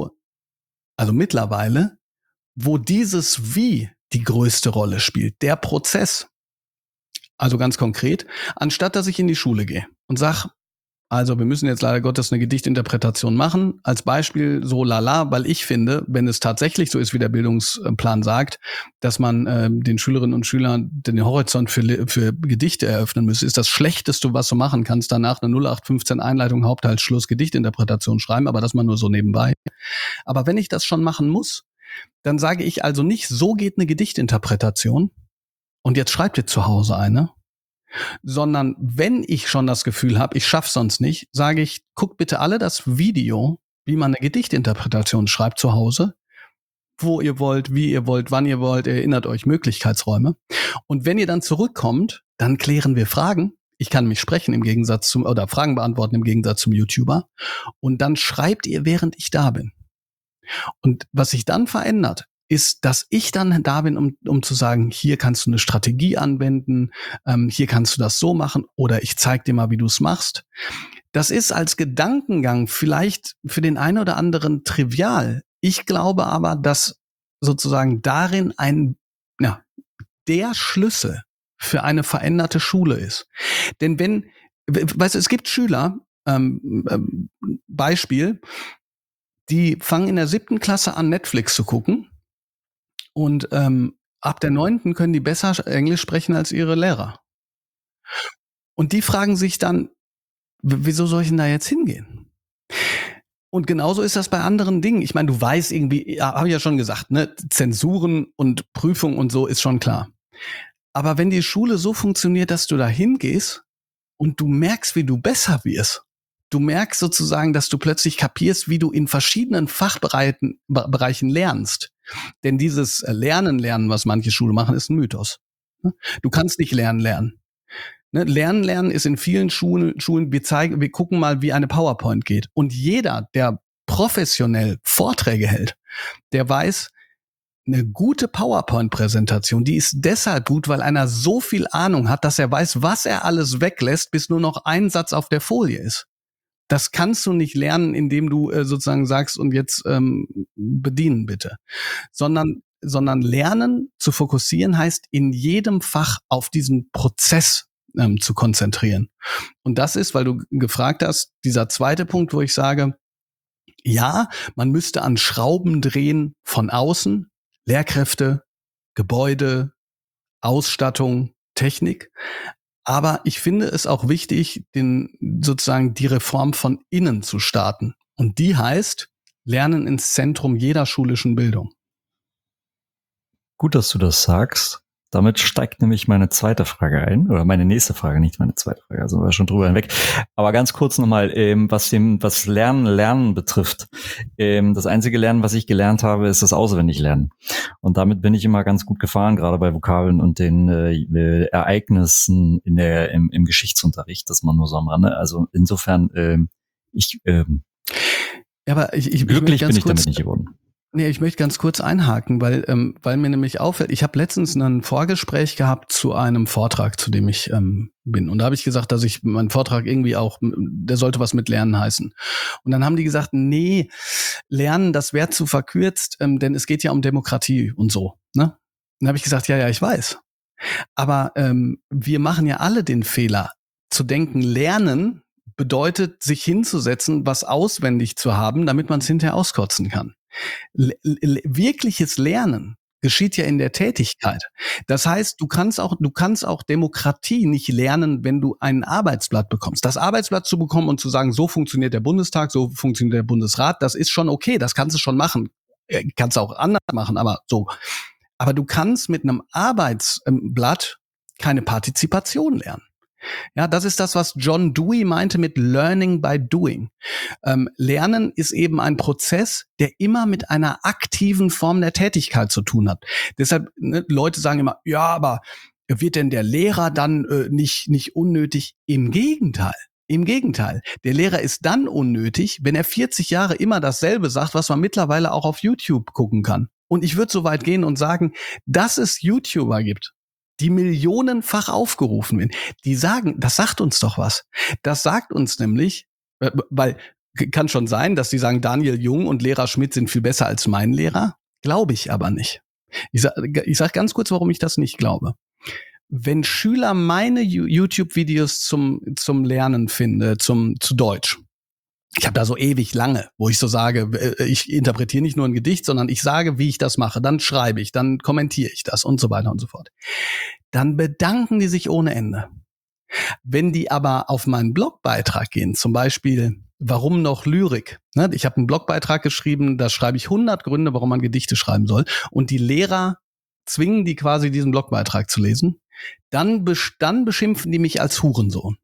mittlerweile, wo dieses Wie die größte Rolle spielt, der Prozess. Also ganz konkret, anstatt dass ich in die Schule gehe und sage, also wir müssen jetzt leider Gottes eine Gedichtinterpretation machen. Als Beispiel so lala, weil ich finde, wenn es tatsächlich so ist, wie der Bildungsplan sagt, dass man den Schülerinnen und Schülern den Horizont für Gedichte eröffnen müsse, ist das Schlechteste, was du machen kannst, danach eine 0815 Einleitung, Hauptteil, Schluss, Gedichtinterpretation schreiben, aber das mal nur so nebenbei. Aber wenn ich das schon machen muss, dann sage ich also nicht, so geht eine Gedichtinterpretation und jetzt schreibt ihr zu Hause eine, sondern wenn ich schon das Gefühl habe, ich schaff's sonst nicht, sage ich, guckt bitte alle das Video, wie man eine Gedichtinterpretation schreibt zu Hause, wo ihr wollt, wie ihr wollt, wann ihr wollt, erinnert euch Möglichkeitsräume. Und wenn ihr dann zurückkommt, dann klären wir Fragen. Ich kann mich sprechen oder Fragen beantworten im Gegensatz zum YouTuber. Und dann schreibt ihr, während ich da bin. Und was sich dann verändert, ist, dass ich dann da bin, um zu sagen, hier kannst du eine Strategie anwenden, hier kannst du das so machen oder ich zeig dir mal, wie du es machst. Das ist als Gedankengang vielleicht für den einen oder anderen trivial. Ich glaube aber, dass sozusagen darin der Schlüssel für eine veränderte Schule ist. Denn es gibt Schüler, Beispiel, die fangen in der 7. Klasse an, Netflix zu gucken. Und ab der 9. können die besser Englisch sprechen als ihre Lehrer. Und die fragen sich dann, wieso soll ich denn da jetzt hingehen? Und genauso ist das bei anderen Dingen. Ich meine, du weißt irgendwie, ja, habe ich ja schon gesagt, ne, Zensuren und Prüfung und so ist schon klar. Aber wenn die Schule so funktioniert, dass du da hingehst und du merkst, wie du besser wirst, du merkst sozusagen, dass du plötzlich kapierst, wie du in verschiedenen Fachbereichen lernst. Denn dieses Lernen, was manche Schulen machen, ist ein Mythos. Du kannst nicht lernen. Ne, Lernen ist in vielen Schulen, wir gucken mal, wie eine PowerPoint geht. Und jeder, der professionell Vorträge hält, der weiß, eine gute PowerPoint-Präsentation, die ist deshalb gut, weil einer so viel Ahnung hat, dass er weiß, was er alles weglässt, bis nur noch ein Satz auf der Folie ist. Das kannst du nicht lernen, indem du sozusagen sagst, und jetzt bedienen bitte. Sondern lernen zu fokussieren heißt, in jedem Fach auf diesen Prozess zu konzentrieren. Und das ist, weil du gefragt hast, dieser zweite Punkt, wo ich sage, ja, man müsste an Schrauben drehen von außen, Lehrkräfte, Gebäude, Ausstattung, Technik. Aber ich finde es auch wichtig, sozusagen die Reform von innen zu starten. Und die heißt, Lernen ins Zentrum jeder schulischen Bildung. Gut, dass du das sagst. Damit steigt nämlich meine zweite Frage ein, oder meine nächste Frage, nicht meine zweite Frage, also wir schon drüber hinweg. Aber ganz kurz nochmal, was Lernen betrifft. Das einzige Lernen, was ich gelernt habe, ist das Auswendiglernen. Und damit bin ich immer ganz gut gefahren, gerade bei Vokabeln und den Ereignissen im Geschichtsunterricht, das man nur so am Rande. Also insofern, glücklich bin ich damit nicht geworden. Nee, ich möchte ganz kurz einhaken, weil mir nämlich auffällt, ich habe letztens ein Vorgespräch gehabt zu einem Vortrag, zu dem ich bin. Und da habe ich gesagt, dass ich meinen Vortrag irgendwie auch, der sollte was mit Lernen heißen. Und dann haben die gesagt, nee, Lernen, das wäre zu verkürzt, denn es geht ja um Demokratie und so. Ne? Dann habe ich gesagt, ja, ich weiß. Aber wir machen ja alle den Fehler, zu denken, Lernen bedeutet, sich hinzusetzen, was auswendig zu haben, damit man es hinterher auskotzen kann. Wirkliches Lernen geschieht ja in der Tätigkeit. Das heißt, du kannst auch Demokratie nicht lernen, wenn du ein Arbeitsblatt bekommst. Das Arbeitsblatt zu bekommen und zu sagen, so funktioniert der Bundestag, so funktioniert der Bundesrat, das ist schon okay, das kannst du schon machen. Kannst du auch anders machen, aber so. Aber du kannst mit einem Arbeitsblatt keine Partizipation lernen. Ja, das ist das, was John Dewey meinte mit Learning by Doing. Lernen ist eben ein Prozess, der immer mit einer aktiven Form der Tätigkeit zu tun hat. Deshalb, ne, Leute sagen immer, ja, aber wird denn der Lehrer dann nicht unnötig? Im Gegenteil. Der Lehrer ist dann unnötig, wenn er 40 Jahre immer dasselbe sagt, was man mittlerweile auch auf YouTube gucken kann. Und ich würde so weit gehen und sagen, dass es YouTuber gibt, die millionenfach aufgerufen werden, die sagen, das sagt uns doch was. Das sagt uns nämlich, weil kann schon sein, dass die sagen, Daniel Jung und Lehrer Schmidt sind viel besser als mein Lehrer. Glaube ich aber nicht. Ich sag ganz kurz, warum ich das nicht glaube. Wenn Schüler meine YouTube-Videos zum Lernen finden, zu Deutsch, ich habe da so ewig lange, wo ich so sage, ich interpretiere nicht nur ein Gedicht, sondern ich sage, wie ich das mache. Dann schreibe ich, dann kommentiere ich das und so weiter und so fort. Dann bedanken die sich ohne Ende. Wenn die aber auf meinen Blogbeitrag gehen, zum Beispiel, warum noch Lyrik? Ne? Ich habe einen Blogbeitrag geschrieben, da schreibe ich 100 Gründe, warum man Gedichte schreiben soll. Und die Lehrer zwingen die quasi, diesen Blogbeitrag zu lesen. Dann beschimpfen die mich als Hurensohn.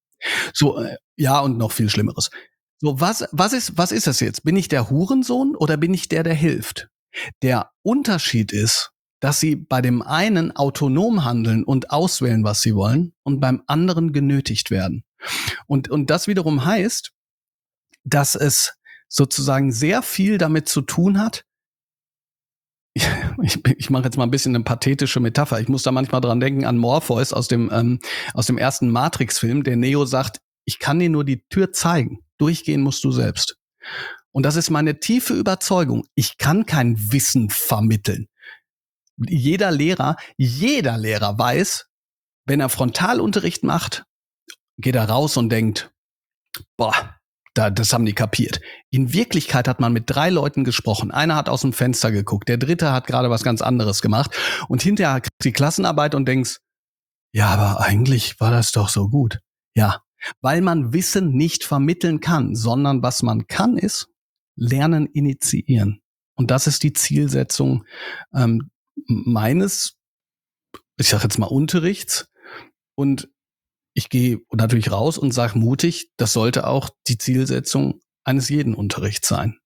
So, ja, und noch viel Schlimmeres. So, was ist das jetzt? Bin ich der Hurensohn oder bin ich der hilft? Der Unterschied ist, dass sie bei dem einen autonom handeln und auswählen, was sie wollen, und beim anderen genötigt werden. Und das wiederum heißt, dass es sozusagen sehr viel damit zu tun hat. Ich mache jetzt mal ein bisschen eine pathetische Metapher. Ich muss da manchmal dran denken an Morpheus aus dem ersten Matrix-Film, der Neo sagt, ich kann dir nur die Tür zeigen. Durchgehen musst du selbst. Und das ist meine tiefe Überzeugung. Ich kann kein Wissen vermitteln. Jeder Lehrer weiß, wenn er Frontalunterricht macht, geht er raus und denkt, boah, Das haben die kapiert. In Wirklichkeit hat man mit 3 Leuten gesprochen. Einer hat aus dem Fenster geguckt, der dritte hat gerade was ganz anderes gemacht. Und hinterher kriegst du die Klassenarbeit und denkst, ja, aber eigentlich war das doch so gut. Ja, weil man Wissen nicht vermitteln kann, sondern was man kann ist, Lernen initiieren. Und das ist die Zielsetzung meines, ich sag jetzt mal Unterrichts. Und ich gehe natürlich raus und sage mutig, das sollte auch die Zielsetzung eines jeden Unterrichts sein.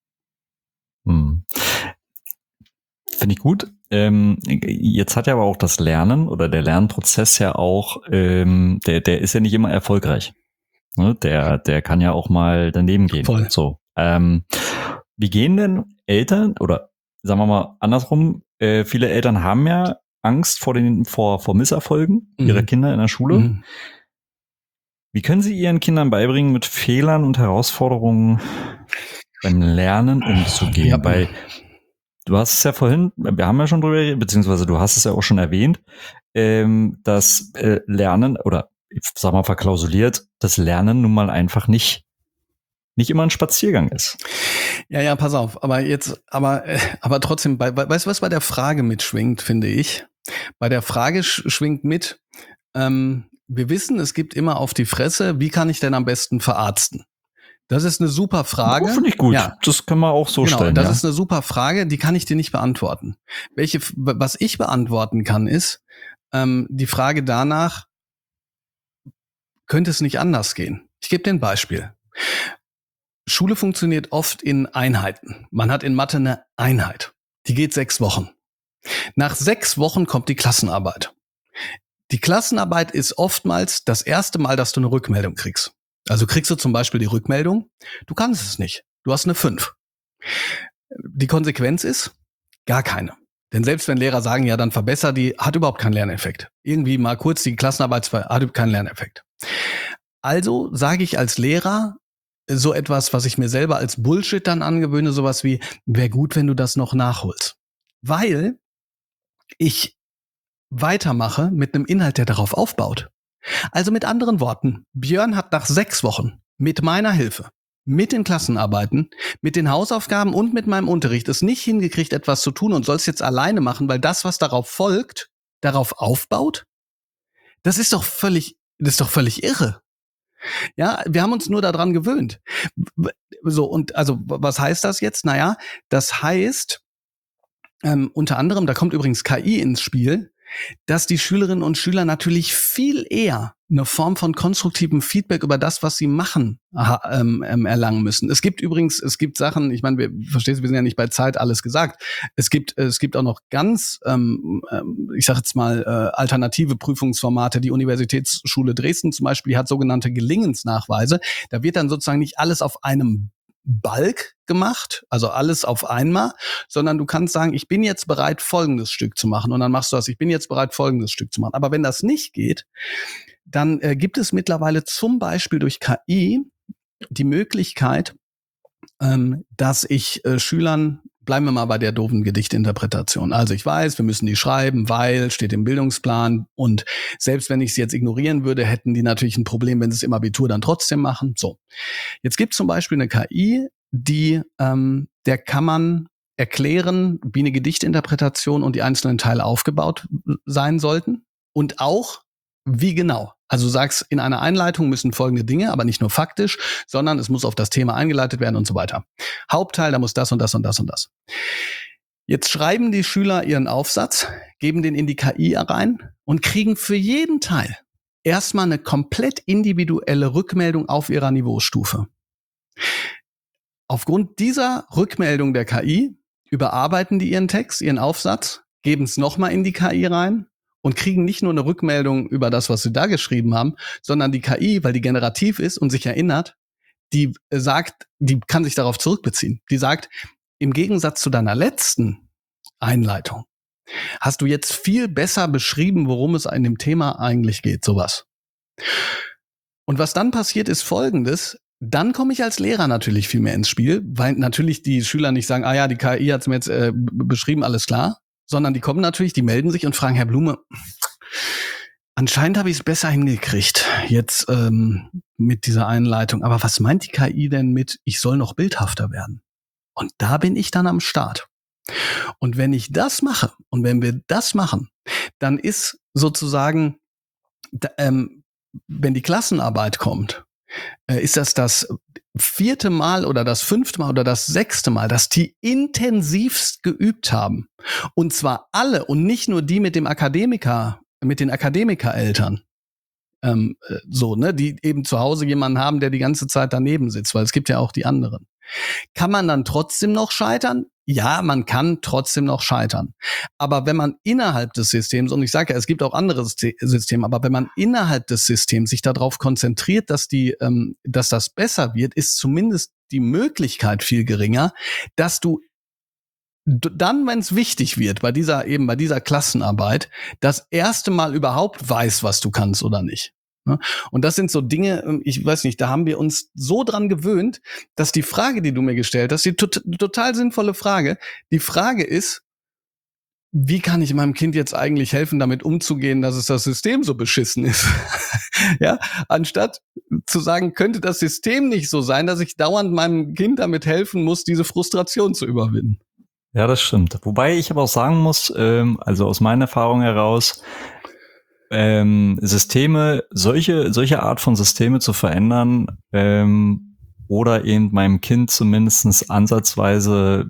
Finde ich gut. Jetzt hat ja aber auch das Lernen oder der Lernprozess ja auch, der ist ja nicht immer erfolgreich. Ne? Der kann ja auch mal daneben gehen. Voll. So. Wie gehen denn Eltern oder sagen wir mal andersrum, viele Eltern haben ja Angst vor Misserfolgen ihrer Kinder in der Schule. Wie können Sie Ihren Kindern beibringen, mit Fehlern und Herausforderungen beim Lernen umzugehen? Ja. Weil du hast es ja vorhin, wir haben ja schon drüber, beziehungsweise du hast es ja auch schon erwähnt, dass Lernen oder ich sag mal verklausuliert, das Lernen nun mal einfach nicht immer ein Spaziergang ist. Ja, pass auf. Aber trotzdem, weißt du, was bei der Frage mitschwingt, finde ich? Bei der Frage schwingt mit, wir wissen, es gibt immer auf die Fresse, wie kann ich denn am besten verarzten? Das ist eine super Frage. Oh, finde ich gut. Ja. Das können wir auch so stellen. Das ist eine super Frage, die kann ich dir nicht beantworten. Was ich beantworten kann, ist die Frage danach, könnte es nicht anders gehen? Ich gebe dir ein Beispiel. Schule funktioniert oft in Einheiten. Man hat in Mathe eine Einheit. Die geht 6 Wochen. Nach 6 Wochen kommt die Klassenarbeit. Die Klassenarbeit ist oftmals das erste Mal, dass du eine Rückmeldung kriegst. Also kriegst du zum Beispiel die Rückmeldung, du kannst es nicht. Du hast eine 5. Die Konsequenz ist, gar keine. Denn selbst wenn Lehrer sagen, ja, dann verbessere die, hat überhaupt keinen Lerneffekt. Irgendwie mal kurz die Klassenarbeit hat keinen Lerneffekt. Also sage ich als Lehrer so etwas, was ich mir selber als Bullshit dann angewöhne, sowas wie, wäre gut, wenn du das noch nachholst. Weil ich weitermache mit einem Inhalt, der darauf aufbaut. Also mit anderen Worten, Björn hat nach 6 Wochen mit meiner Hilfe, mit den Klassenarbeiten, mit den Hausaufgaben und mit meinem Unterricht es nicht hingekriegt, etwas zu tun und soll es jetzt alleine machen, weil das, was darauf folgt, darauf aufbaut? Das ist doch völlig irre. Ja, wir haben uns nur daran gewöhnt. So, und also, was heißt das jetzt? Naja, das heißt, unter anderem, da kommt übrigens KI ins Spiel, dass die Schülerinnen und Schüler natürlich viel eher eine Form von konstruktivem Feedback über das, was sie machen, erlangen müssen. Es gibt Sachen, ich meine, wir sind ja nicht bei Zeit alles gesagt. Es gibt auch noch ganz, ich sage jetzt mal, alternative Prüfungsformate. Die Universitätsschule Dresden zum Beispiel, die hat sogenannte Gelingensnachweise. Da wird dann sozusagen nicht alles auf einem Balk gemacht, also alles auf einmal, sondern du kannst sagen, ich bin jetzt bereit, folgendes Stück zu machen. Und dann machst du das, ich bin jetzt bereit, folgendes Stück zu machen. Aber wenn das nicht geht, dann gibt es mittlerweile zum Beispiel durch KI die Möglichkeit, dass ich Schülern, bleiben wir mal bei der doofen Gedichtinterpretation. Also ich weiß, wir müssen die schreiben, weil steht im Bildungsplan und selbst wenn ich sie jetzt ignorieren würde, hätten die natürlich ein Problem, wenn sie es im Abitur dann trotzdem machen. So, jetzt gibt es zum Beispiel eine KI, der kann man erklären, wie eine Gedichtinterpretation und die einzelnen Teile aufgebaut sein sollten und auch wie genau. Also du sagst, in einer Einleitung müssen folgende Dinge, aber nicht nur faktisch, sondern es muss auf das Thema eingeleitet werden und so weiter. Hauptteil, da muss das und das und das und das. Jetzt schreiben die Schüler ihren Aufsatz, geben den in die KI rein und kriegen für jeden Teil erstmal eine komplett individuelle Rückmeldung auf ihrer Niveaustufe. Aufgrund dieser Rückmeldung der KI überarbeiten die ihren Text, ihren Aufsatz, geben es nochmal in die KI rein und kriegen nicht nur eine Rückmeldung über das, was sie da geschrieben haben, sondern die KI, weil die generativ ist und sich erinnert, die sagt, die kann sich darauf zurückbeziehen. Die sagt, im Gegensatz zu deiner letzten Einleitung hast du jetzt viel besser beschrieben, worum es in dem Thema eigentlich geht, sowas. Und was dann passiert, ist Folgendes. Dann komme ich als Lehrer natürlich viel mehr ins Spiel, weil natürlich die Schüler nicht sagen, die KI hat es mir jetzt beschrieben, alles klar, sondern die kommen natürlich, die melden sich und fragen, Herr Blume, Anscheinend habe ich es besser hingekriegt, jetzt mit dieser Einleitung. Aber was meint die KI denn mit, ich soll noch bildhafter werden? Und da bin ich dann am Start. Und wenn ich das mache und wenn wir das machen, dann ist sozusagen, wenn die Klassenarbeit kommt, ist das 4. Mal oder das 5. Mal oder das 6. Mal, dass die intensivst geübt haben. Und zwar alle und nicht nur die mit den Akademikereltern. So, ne, die eben zu Hause jemanden haben, der die ganze Zeit daneben sitzt, weil es gibt ja auch die anderen. Kann man dann trotzdem noch scheitern? Ja, man kann trotzdem noch scheitern. Aber wenn man innerhalb des Systems, und ich sage ja, es gibt auch andere Systeme, aber wenn man innerhalb des Systems sich darauf konzentriert, dass das besser wird, ist zumindest die Möglichkeit viel geringer, dass du dann, wenn es wichtig wird, bei dieser Klassenarbeit, das erste Mal überhaupt weißt, was du kannst oder nicht. Und das sind so Dinge, ich weiß nicht, da haben wir uns so dran gewöhnt, dass die Frage, die du mir gestellt hast, die total sinnvolle Frage, die Frage ist, wie kann ich meinem Kind jetzt eigentlich helfen, damit umzugehen, dass es das System so beschissen ist? Ja, anstatt zu sagen, könnte das System nicht so sein, dass ich dauernd meinem Kind damit helfen muss, diese Frustration zu überwinden. Ja, das stimmt. Wobei ich aber auch sagen muss, also aus meiner Erfahrung heraus, Systeme, solche Art von Systeme zu verändern, oder eben meinem Kind zumindest ansatzweise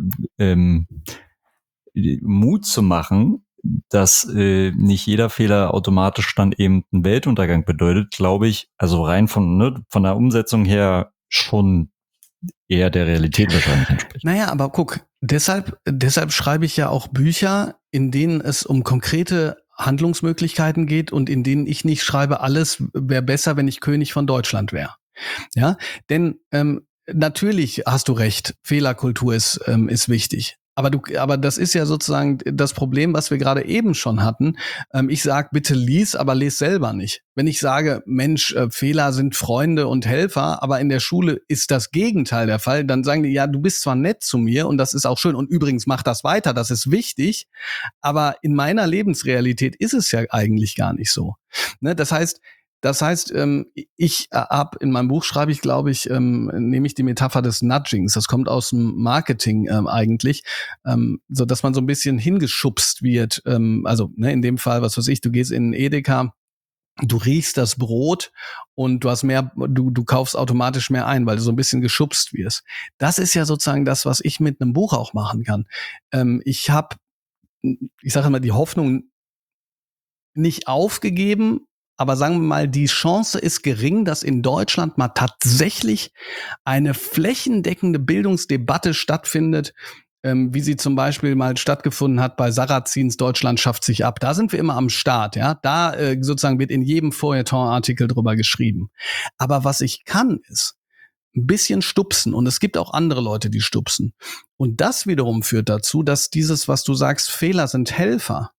Mut zu machen, dass nicht jeder Fehler automatisch dann eben einen Weltuntergang bedeutet, glaube ich, also rein von der Umsetzung her schon eher der Realität wahrscheinlich entspricht. Naja, aber guck, deshalb schreibe ich ja auch Bücher, in denen es um konkrete Handlungsmöglichkeiten geht und in denen ich nicht schreibe, alles wäre besser, wenn ich König von Deutschland wäre. Ja, denn natürlich hast du recht, Fehlerkultur ist wichtig. Aber das ist ja sozusagen das Problem, was wir gerade eben schon hatten. Ich sag, bitte lies, aber les selber nicht. Wenn ich sage, Mensch, Fehler sind Freunde und Helfer, aber in der Schule ist das Gegenteil der Fall, dann sagen die, ja, du bist zwar nett zu mir und das ist auch schön und übrigens mach das weiter, das ist wichtig, aber in meiner Lebensrealität ist es ja eigentlich gar nicht so. Ne? Das heißt, ich habe in meinem Buch schreibe ich, glaube ich, nehme ich die Metapher des Nudgings. Das kommt aus dem Marketing eigentlich, so dass man so ein bisschen hingeschubst wird. Also in dem Fall, was weiß ich, du gehst in Edeka, du riechst das Brot und du hast du kaufst automatisch mehr ein, weil du so ein bisschen geschubst wirst. Das ist ja sozusagen das, was ich mit einem Buch auch machen kann. Ich sage immer, die Hoffnung nicht aufgegeben, aber sagen wir mal, die Chance ist gering, dass in Deutschland mal tatsächlich eine flächendeckende Bildungsdebatte stattfindet, wie sie zum Beispiel mal stattgefunden hat bei Sarrazins Deutschland schafft sich ab. Da sind wir immer am Start, ja. Da sozusagen wird in jedem Feuilleton-Artikel drüber geschrieben. Aber was ich kann, ist ein bisschen stupsen. Und es gibt auch andere Leute, die stupsen. Und das wiederum führt dazu, dass dieses, was du sagst, Fehler sind Helfer,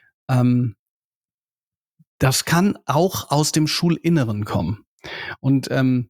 das kann auch aus dem Schulinneren kommen. Und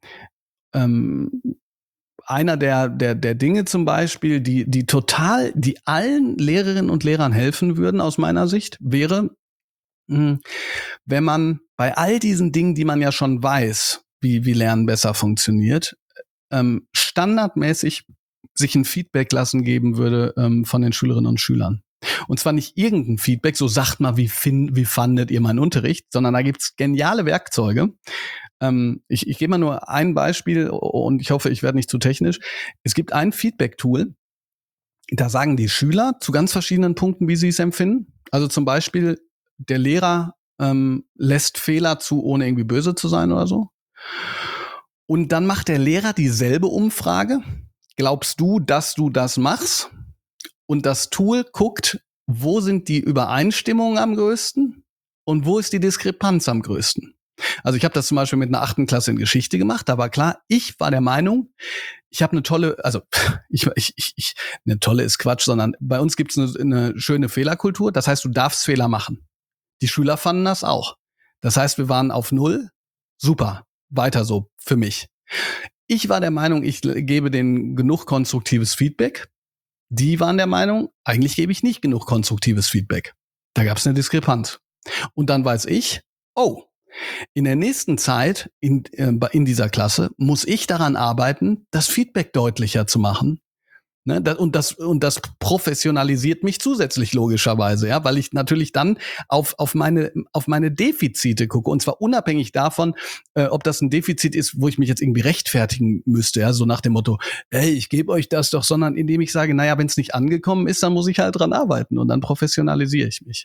einer der Dinge zum Beispiel, die allen Lehrerinnen und Lehrern helfen würden, aus meiner Sicht, wäre, wenn man bei all diesen Dingen, die man ja schon weiß, wie Lernen besser funktioniert, standardmäßig sich ein Feedback lassen geben würde von den Schülerinnen und Schülern. Und zwar nicht irgendein Feedback, so sagt mal, wie fandet ihr meinen Unterricht, sondern da gibt's geniale Werkzeuge. Ich gebe mal nur ein Beispiel und ich hoffe, ich werde nicht zu technisch. Es gibt ein Feedback-Tool, da sagen die Schüler zu ganz verschiedenen Punkten, wie sie es empfinden. Also zum Beispiel, der Lehrer lässt Fehler zu, ohne irgendwie böse zu sein oder so. Und dann macht der Lehrer dieselbe Umfrage. Glaubst du, dass du das machst? Und das Tool guckt, wo sind die Übereinstimmungen am größten und wo ist die Diskrepanz am größten. Also ich habe das zum Beispiel mit einer 8. Klasse in Geschichte gemacht. Da war klar, ich war der Meinung, ich habe eine tolle, also eine tolle ist Quatsch, sondern bei uns gibt es eine schöne Fehlerkultur. Das heißt, du darfst Fehler machen. Die Schüler fanden das auch. Das heißt, wir waren auf 0. Super, weiter so für mich. Ich war der Meinung, ich gebe denen genug konstruktives Feedback. Die waren der Meinung, eigentlich gebe ich nicht genug konstruktives Feedback. Da gab es eine Diskrepanz. Und dann weiß ich, oh, in der nächsten Zeit in dieser Klasse muss ich daran arbeiten, das Feedback deutlicher zu machen. Ne, und das professionalisiert mich zusätzlich logischerweise, ja, weil ich natürlich dann auf meine Defizite gucke, und zwar unabhängig davon, ob das ein Defizit ist, wo ich mich jetzt irgendwie rechtfertigen müsste, ja, so nach dem Motto, hey, ich gebe euch das doch, sondern indem ich sage, naja, wenn es nicht angekommen ist, dann muss ich halt dran arbeiten und dann professionalisiere ich mich.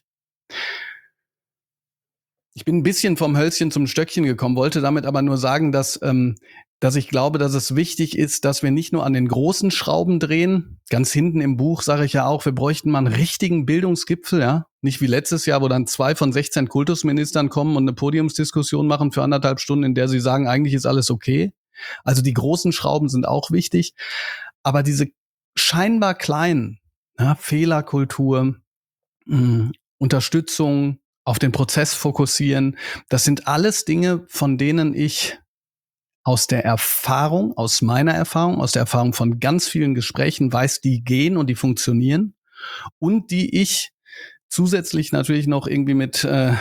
Ich bin ein bisschen vom Hölzchen zum Stöckchen gekommen, wollte damit aber nur sagen, dass ich glaube, dass es wichtig ist, dass wir nicht nur an den großen Schrauben drehen. Ganz hinten im Buch sage ich ja auch, wir bräuchten mal einen richtigen Bildungsgipfel, ja. Nicht wie letztes Jahr, wo dann 2 von 16 Kultusministern kommen und eine Podiumsdiskussion machen für 1,5 Stunden, in der sie sagen, eigentlich ist alles okay. Also die großen Schrauben sind auch wichtig. Aber diese scheinbar kleinen, ja, Fehlerkultur, Unterstützung, auf den Prozess fokussieren, das sind alles Dinge, von denen ich aus der Erfahrung, aus meiner Erfahrung, aus der Erfahrung von ganz vielen Gesprächen weiß, die gehen und die funktionieren und die ich zusätzlich natürlich noch irgendwie mit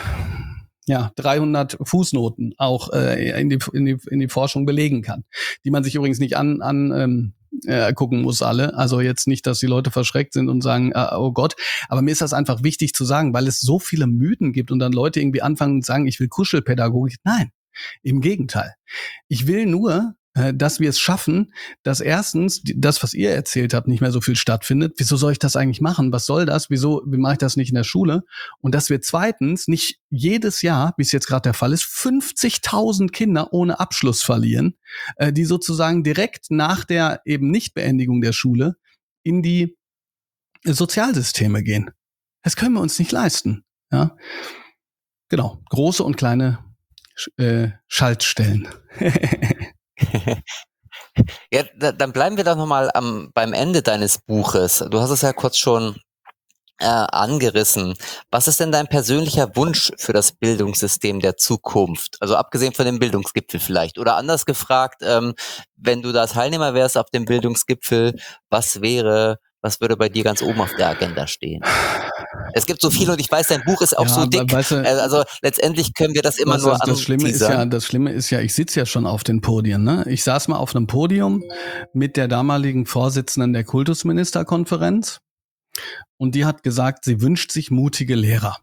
300 Fußnoten auch in die Forschung belegen kann, die man sich übrigens nicht gucken muss alle. Also jetzt nicht, dass die Leute verschreckt sind und sagen, oh Gott. Aber mir ist das einfach wichtig zu sagen, weil es so viele Mythen gibt und dann Leute irgendwie anfangen und sagen, ich will Kuschelpädagogik. Nein, im Gegenteil. Ich will nur, dass wir es schaffen, dass erstens das, was ihr erzählt habt, nicht mehr so viel stattfindet. Wieso soll ich das eigentlich machen? Was soll das? Wie mache ich das nicht in der Schule? Und dass wir zweitens nicht jedes Jahr, wie es jetzt gerade der Fall ist, 50.000 Kinder ohne Abschluss verlieren, die sozusagen direkt nach der eben Nichtbeendigung der Schule in die Sozialsysteme gehen. Das können wir uns nicht leisten. Ja? Genau, große und kleine Schaltstellen. Ja, dann bleiben wir doch nochmal beim Ende deines Buches. Du hast es ja kurz schon angerissen. Was ist denn dein persönlicher Wunsch für das Bildungssystem der Zukunft? Also abgesehen von dem Bildungsgipfel vielleicht. Oder anders gefragt, wenn du da Teilnehmer wärst auf dem Bildungsgipfel, was würde bei dir ganz oben auf der Agenda stehen? Es gibt so viel und ich weiß, dein Buch ist auch so dick. Weißt du, also letztendlich können wir das immer nur das Schlimme ist ja, ich sitze ja schon auf den Podien. Ne? Ich saß mal auf einem Podium mit der damaligen Vorsitzenden der Kultusministerkonferenz und die hat gesagt, sie wünscht sich mutige Lehrer.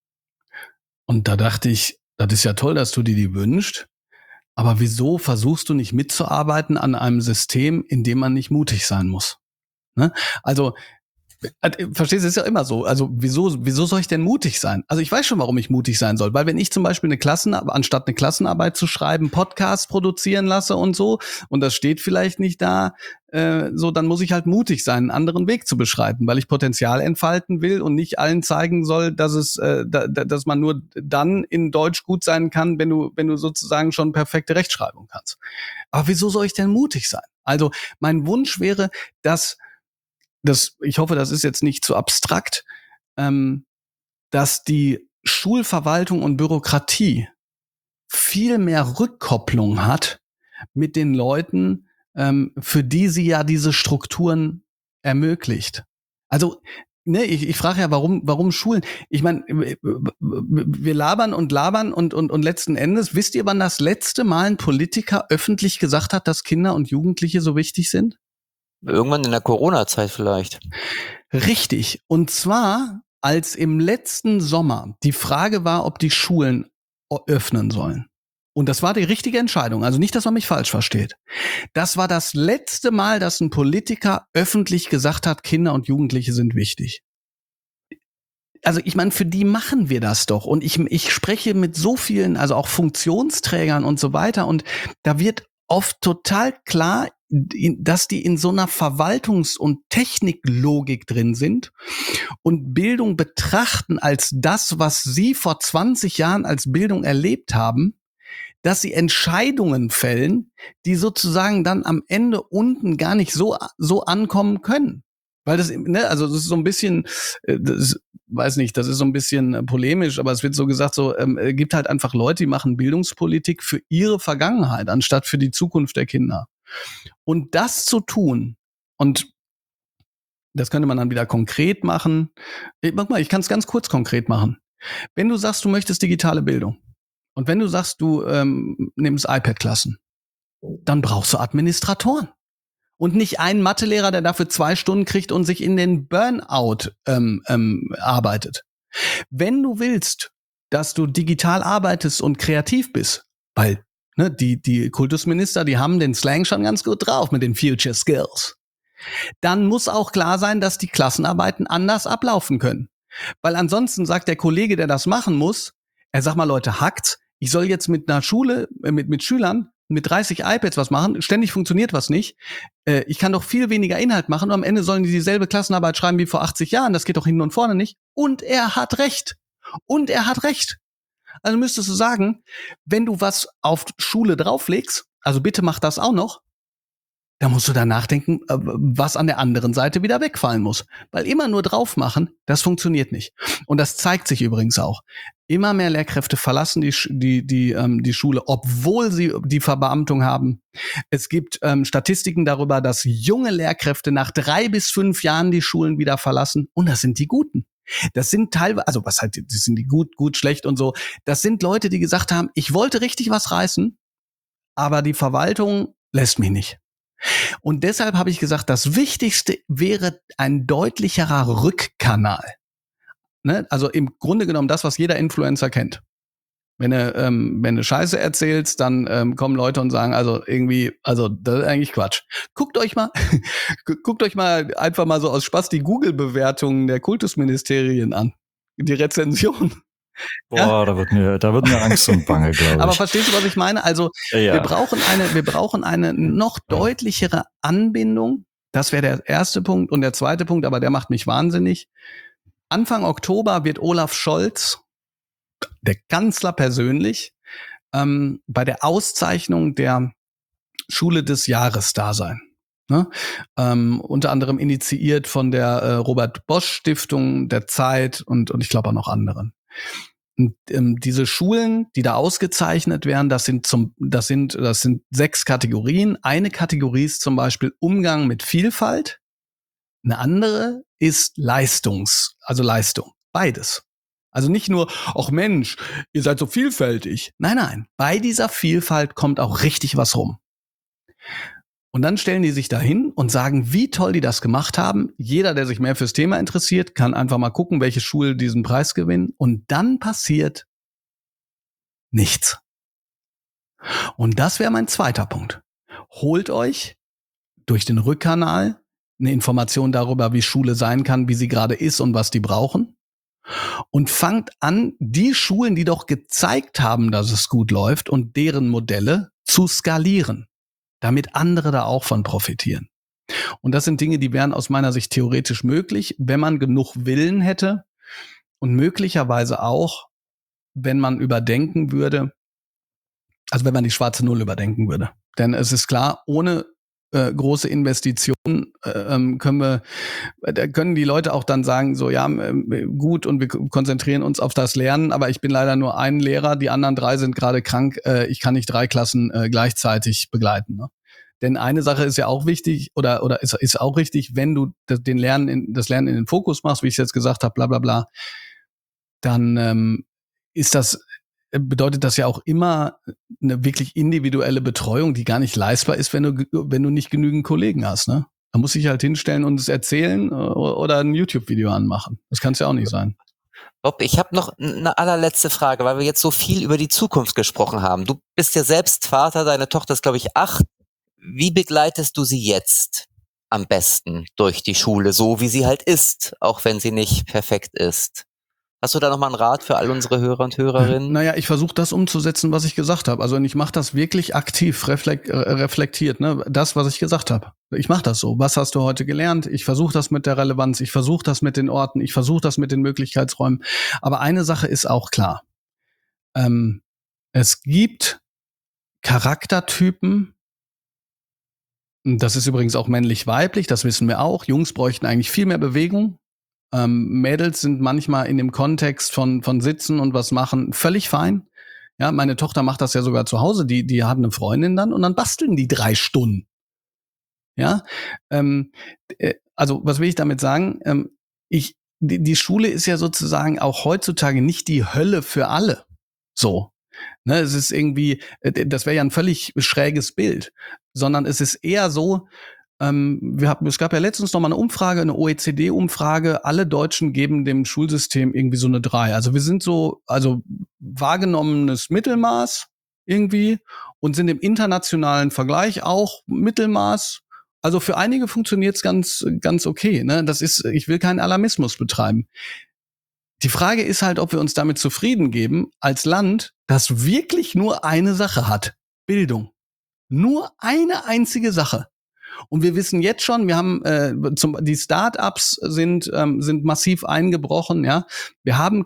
Und da dachte ich, das ist ja toll, dass du dir die wünschst, aber wieso versuchst du nicht mitzuarbeiten an einem System, in dem man nicht mutig sein muss? Ne? Also verstehst du, ist ja immer so. Also wieso soll ich denn mutig sein? Also ich weiß schon, warum ich mutig sein soll. Weil wenn ich zum Beispiel anstatt eine Klassenarbeit zu schreiben, Podcasts produzieren lasse und so, und das steht vielleicht nicht da, dann muss ich halt mutig sein, einen anderen Weg zu beschreiten, weil ich Potenzial entfalten will und nicht allen zeigen soll, dass man nur dann in Deutsch gut sein kann, wenn du sozusagen schon perfekte Rechtschreibung kannst. Aber wieso soll ich denn mutig sein? Also mein Wunsch wäre, dass ich hoffe, das ist jetzt nicht zu abstrakt, dass die Schulverwaltung und Bürokratie viel mehr Rückkopplung hat mit den Leuten, für die sie ja diese Strukturen ermöglicht. Also, ne, ich frage ja, warum Schulen? Ich meine, wir labern und letzten Endes, wisst ihr, wann das letzte Mal ein Politiker öffentlich gesagt hat, dass Kinder und Jugendliche so wichtig sind? Irgendwann in der Corona-Zeit vielleicht. Richtig. Und zwar, als im letzten Sommer die Frage war, ob die Schulen öffnen sollen. Und das war die richtige Entscheidung. Also nicht, dass man mich falsch versteht. Das war das letzte Mal, dass ein Politiker öffentlich gesagt hat, Kinder und Jugendliche sind wichtig. Also ich meine, für die machen wir das doch. Und ich spreche mit so vielen, also auch Funktionsträgern und so weiter. Und da wird oft total klar, dass die in so einer Verwaltungs- und Techniklogik drin sind und Bildung betrachten als das, was sie vor 20 Jahren als Bildung erlebt haben, dass sie Entscheidungen fällen, die sozusagen dann am Ende unten gar nicht so ankommen können. Weil das, ne, also das ist so ein bisschen, weiß nicht, das ist so ein bisschen polemisch, aber es wird so gesagt, gibt halt einfach Leute, die machen Bildungspolitik für ihre Vergangenheit, anstatt für die Zukunft der Kinder. Und das zu tun, und das könnte man dann wieder konkret machen. Ich kann es ganz kurz konkret machen. Wenn du sagst, du möchtest digitale Bildung, Und wenn du sagst, du nimmst iPad-Klassen, dann brauchst du Administratoren. Und nicht einen Mathelehrer, der dafür 2 Stunden kriegt und sich in den Burnout arbeitet. Wenn du willst, dass du digital arbeitest und kreativ bist, weil die Kultusminister, die haben den Slang schon ganz gut drauf mit den Future Skills, dann muss auch klar sein, dass die Klassenarbeiten anders ablaufen können. Weil ansonsten sagt der Kollege, der das machen muss, sag mal Leute, hackt's, ich soll jetzt mit einer Schule, mit Schülern mit 30 iPads was machen, ständig funktioniert was nicht. Ich kann doch viel weniger Inhalt machen und am Ende sollen die dieselbe Klassenarbeit schreiben wie vor 80 Jahren. Das geht doch hinten und vorne nicht. Und er hat recht. Also müsstest du sagen, wenn du was auf Schule drauflegst, also bitte mach das auch noch, da musst du dann nachdenken, was an der anderen Seite wieder wegfallen muss. Weil immer nur drauf machen, das funktioniert nicht. Und das zeigt sich übrigens auch. Immer mehr Lehrkräfte verlassen die Schule, obwohl sie die Verbeamtung haben. Es gibt Statistiken darüber, dass junge Lehrkräfte nach 3 bis 5 Jahren die Schulen wieder verlassen. Und das sind die Guten. Das sind teilweise, also was halt, das sind die gut, schlecht und so. Das sind Leute, die gesagt haben, ich wollte richtig was reißen, aber die Verwaltung lässt mich nicht. Und deshalb habe ich gesagt, das Wichtigste wäre ein deutlicherer Rückkanal. Ne? Also im Grunde genommen das, was jeder Influencer kennt. Wenn du Scheiße erzählst, dann kommen Leute und sagen, also das ist eigentlich Quatsch. Guckt euch mal einfach mal so aus Spaß die Google-Bewertungen der Kultusministerien an. Die Rezension. Boah, ja? da wird mir Angst und Bange, glaube ich. Aber verstehst du, was ich meine? Also ja. Wir brauchen eine noch deutlichere Anbindung. Das wäre der erste Punkt. Und der zweite Punkt, aber der macht mich wahnsinnig. Anfang Oktober wird Olaf Scholz, der Kanzler persönlich, bei der Auszeichnung der Schule des Jahres da sein. Ne? Unter anderem initiiert von der Robert Bosch Stiftung, der Zeit und ich glaube auch noch anderen. Und, diese Schulen, die da ausgezeichnet werden, das sind 6 Kategorien. Eine Kategorie ist zum Beispiel Umgang mit Vielfalt. Eine andere ist Leistung. Beides. Also nicht nur, ach Mensch, ihr seid so vielfältig. Nein. Bei dieser Vielfalt kommt auch richtig was rum. Und dann stellen die sich da hin und sagen, wie toll die das gemacht haben. Jeder, der sich mehr fürs Thema interessiert, kann einfach mal gucken, welche Schulen diesen Preis gewinnen. Und dann passiert nichts. Und das wäre mein zweiter Punkt. Holt euch durch den Rückkanal eine Information darüber, wie Schule sein kann, wie sie gerade ist und was die brauchen. Und fangt an, die Schulen, die doch gezeigt haben, dass es gut läuft und deren Modelle zu skalieren, damit andere da auch von profitieren. Und das sind Dinge, die wären aus meiner Sicht theoretisch möglich, wenn man genug Willen hätte und möglicherweise auch, wenn man überdenken würde, also wenn man die schwarze Null überdenken würde. Denn es ist klar, ohne große Investitionen können die Leute auch dann sagen, so ja, gut, und wir konzentrieren uns auf das Lernen, aber ich bin leider nur ein Lehrer, die anderen 3 sind gerade krank, ich kann nicht 3 Klassen gleichzeitig begleiten. Ne? Denn eine Sache ist ja auch wichtig oder ist auch richtig, wenn du das Lernen in den Fokus machst, wie ich es jetzt gesagt habe, bla bla bla, dann bedeutet das ja auch immer eine wirklich individuelle Betreuung, die gar nicht leistbar ist, wenn du nicht genügend Kollegen hast. Ne? Da muss ich halt hinstellen und es erzählen oder ein YouTube-Video anmachen. Das kann es ja auch nicht sein. Bob, ich habe noch eine allerletzte Frage, weil wir jetzt so viel über die Zukunft gesprochen haben. Du bist ja selbst Vater, deine Tochter ist, glaube ich, 8. Wie begleitest du sie jetzt am besten durch die Schule, so wie sie halt ist, auch wenn sie nicht perfekt ist? Hast du da nochmal einen Rat für all unsere Hörer und Hörerinnen? Naja, ich versuche das umzusetzen, was ich gesagt habe. Also ich mache das wirklich aktiv, reflektiert, ne? Das, was ich gesagt habe. Ich mache das so. Was hast du heute gelernt? Ich versuche das mit der Relevanz, ich versuche das mit den Orten, ich versuche das mit den Möglichkeitsräumen. Aber eine Sache ist auch klar. Es gibt Charaktertypen, das ist übrigens auch männlich-weiblich, das wissen wir auch. Jungs bräuchten eigentlich viel mehr Bewegung. Mädels sind manchmal in dem Kontext von Sitzen und was machen völlig fein. Ja, meine Tochter macht das ja sogar zu Hause. Die hat eine Freundin dann und dann basteln die 3 Stunden. Ja, also was will ich damit sagen? Die Schule ist ja sozusagen auch heutzutage nicht die Hölle für alle. So. Ne, es ist irgendwie, das wäre ja ein völlig schräges Bild, sondern es ist eher so, es gab ja letztens noch mal eine Umfrage, eine OECD-Umfrage, alle Deutschen geben dem Schulsystem irgendwie so eine 3. Also wir sind so, also wahrgenommenes Mittelmaß irgendwie und sind im internationalen Vergleich auch Mittelmaß. Also für einige funktioniert es ganz okay. Ne? Ich will keinen Alarmismus betreiben. Die Frage ist halt, ob wir uns damit zufrieden geben als Land, das wirklich nur eine Sache hat. Bildung. Nur eine einzige Sache. Und wir wissen jetzt schon, wir haben die Start-ups sind massiv eingebrochen. Ja, wir haben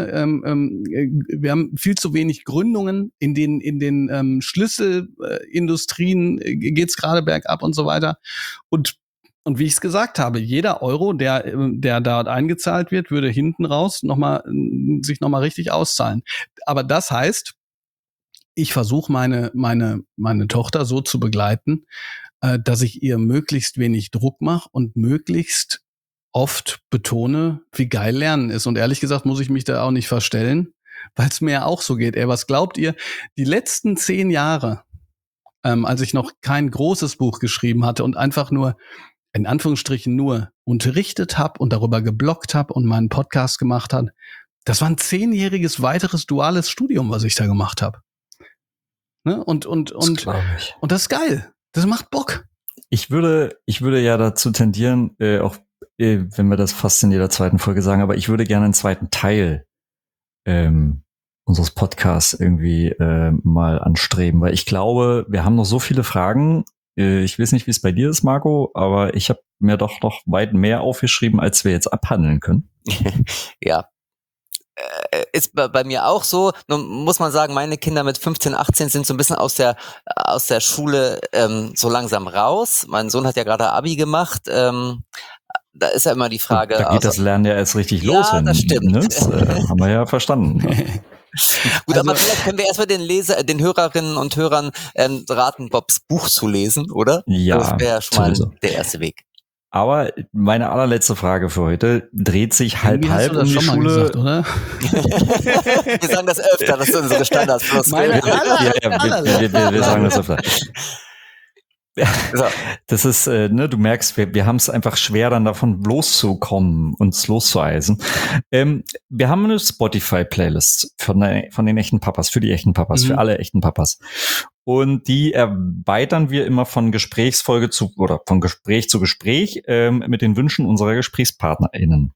wir haben viel zu wenig Gründungen in den Schlüsselindustrien geht's gerade bergab und so weiter. Und wie ich es gesagt habe, jeder Euro, der dort eingezahlt wird, würde hinten raus sich nochmal richtig auszahlen. Aber das heißt, ich versuche meine Tochter so zu begleiten, dass ich ihr möglichst wenig Druck mache und möglichst oft betone, wie geil Lernen ist. Und ehrlich gesagt muss ich mich da auch nicht verstellen, weil es mir ja auch so geht. Ey, was glaubt ihr? Die letzten 10 Jahre, als ich noch kein großes Buch geschrieben hatte und einfach nur, in Anführungsstrichen nur unterrichtet habe und darüber gebloggt habe und meinen Podcast gemacht habe, das war ein 10-jähriges weiteres duales Studium, was ich da gemacht habe. Ne? Und das ist geil. Das macht Bock. Ich würde ja dazu tendieren, auch wenn wir das fast in jeder zweiten Folge sagen, aber ich würde gerne einen zweiten Teil unseres Podcasts irgendwie mal anstreben, weil ich glaube, wir haben noch so viele Fragen. Ich weiß nicht, wie es bei dir ist, Marco, aber ich habe mir doch noch weit mehr aufgeschrieben, als wir jetzt abhandeln können. Ja. Ist bei mir auch so. Nun muss man sagen, meine Kinder mit 15, 18 sind so ein bisschen aus der Schule so langsam raus. Mein Sohn hat ja gerade Abi gemacht. Da ist ja immer die Frage. Und da geht das Lernen ja erst richtig los. Das stimmt. Ne? Das haben wir ja verstanden. Ne? Gut, aber vielleicht können wir erstmal den Hörerinnen und Hörern raten, Bobs Buch zu lesen, oder? Ja, das wäre schon mal der erste Weg. Aber meine allerletzte Frage für heute dreht sich halb um die Schule. Gesagt, oder? Wir sagen das öfter, das sind unsere Standards. Wir sagen das öfter. Das ist, du merkst, wir haben es einfach schwer, dann davon loszukommen, uns loszueisen. Wir haben eine Spotify-Playlist von den echten Papas, für die echten Papas, für alle echten Papas. Und die erweitern wir immer von Gespräch zu Gespräch mit den Wünschen unserer GesprächspartnerInnen.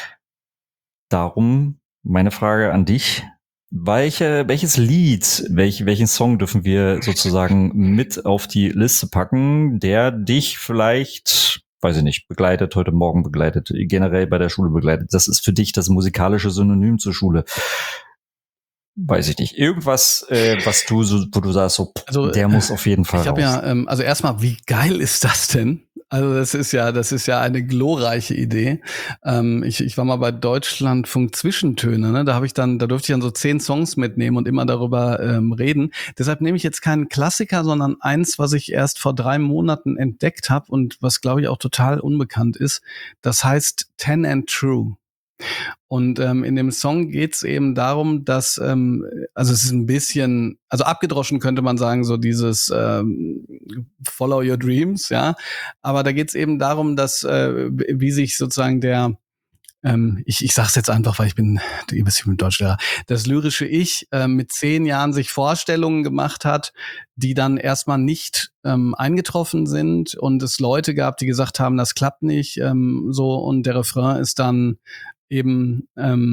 Darum meine Frage an dich. Welches Lied, welchen Song dürfen wir sozusagen mit auf die Liste packen, der dich vielleicht, weiß ich nicht, heute Morgen begleitet, generell bei der Schule begleitet? Das ist für dich das musikalische Synonym zur Schule. Weiß ich nicht. Irgendwas, wo du sagst, der muss auf jeden Fall raus. Ich habe also erstmal, wie geil ist das denn? Also das ist ja eine glorreiche Idee. Ich war mal bei Deutschlandfunk Zwischentöne, ne? Da durfte ich dann so 10 Songs mitnehmen und immer darüber reden. Deshalb nehme ich jetzt keinen Klassiker, sondern eins, was ich erst vor 3 Monaten entdeckt habe und was, glaube ich, auch total unbekannt ist. Das heißt 10 and True. Und in dem Song geht's eben darum, dass, also es ist ein bisschen, also abgedroschen könnte man sagen, so dieses Follow Your Dreams, ja. Aber da geht's eben darum, dass wie sich sozusagen ich sag's jetzt einfach, weil ich bin Deutschlehrer, das lyrische Ich mit 10 Jahren sich Vorstellungen gemacht hat, die dann erstmal nicht eingetroffen sind und es Leute gab, die gesagt haben, das klappt nicht, so, und der Refrain ist dann eben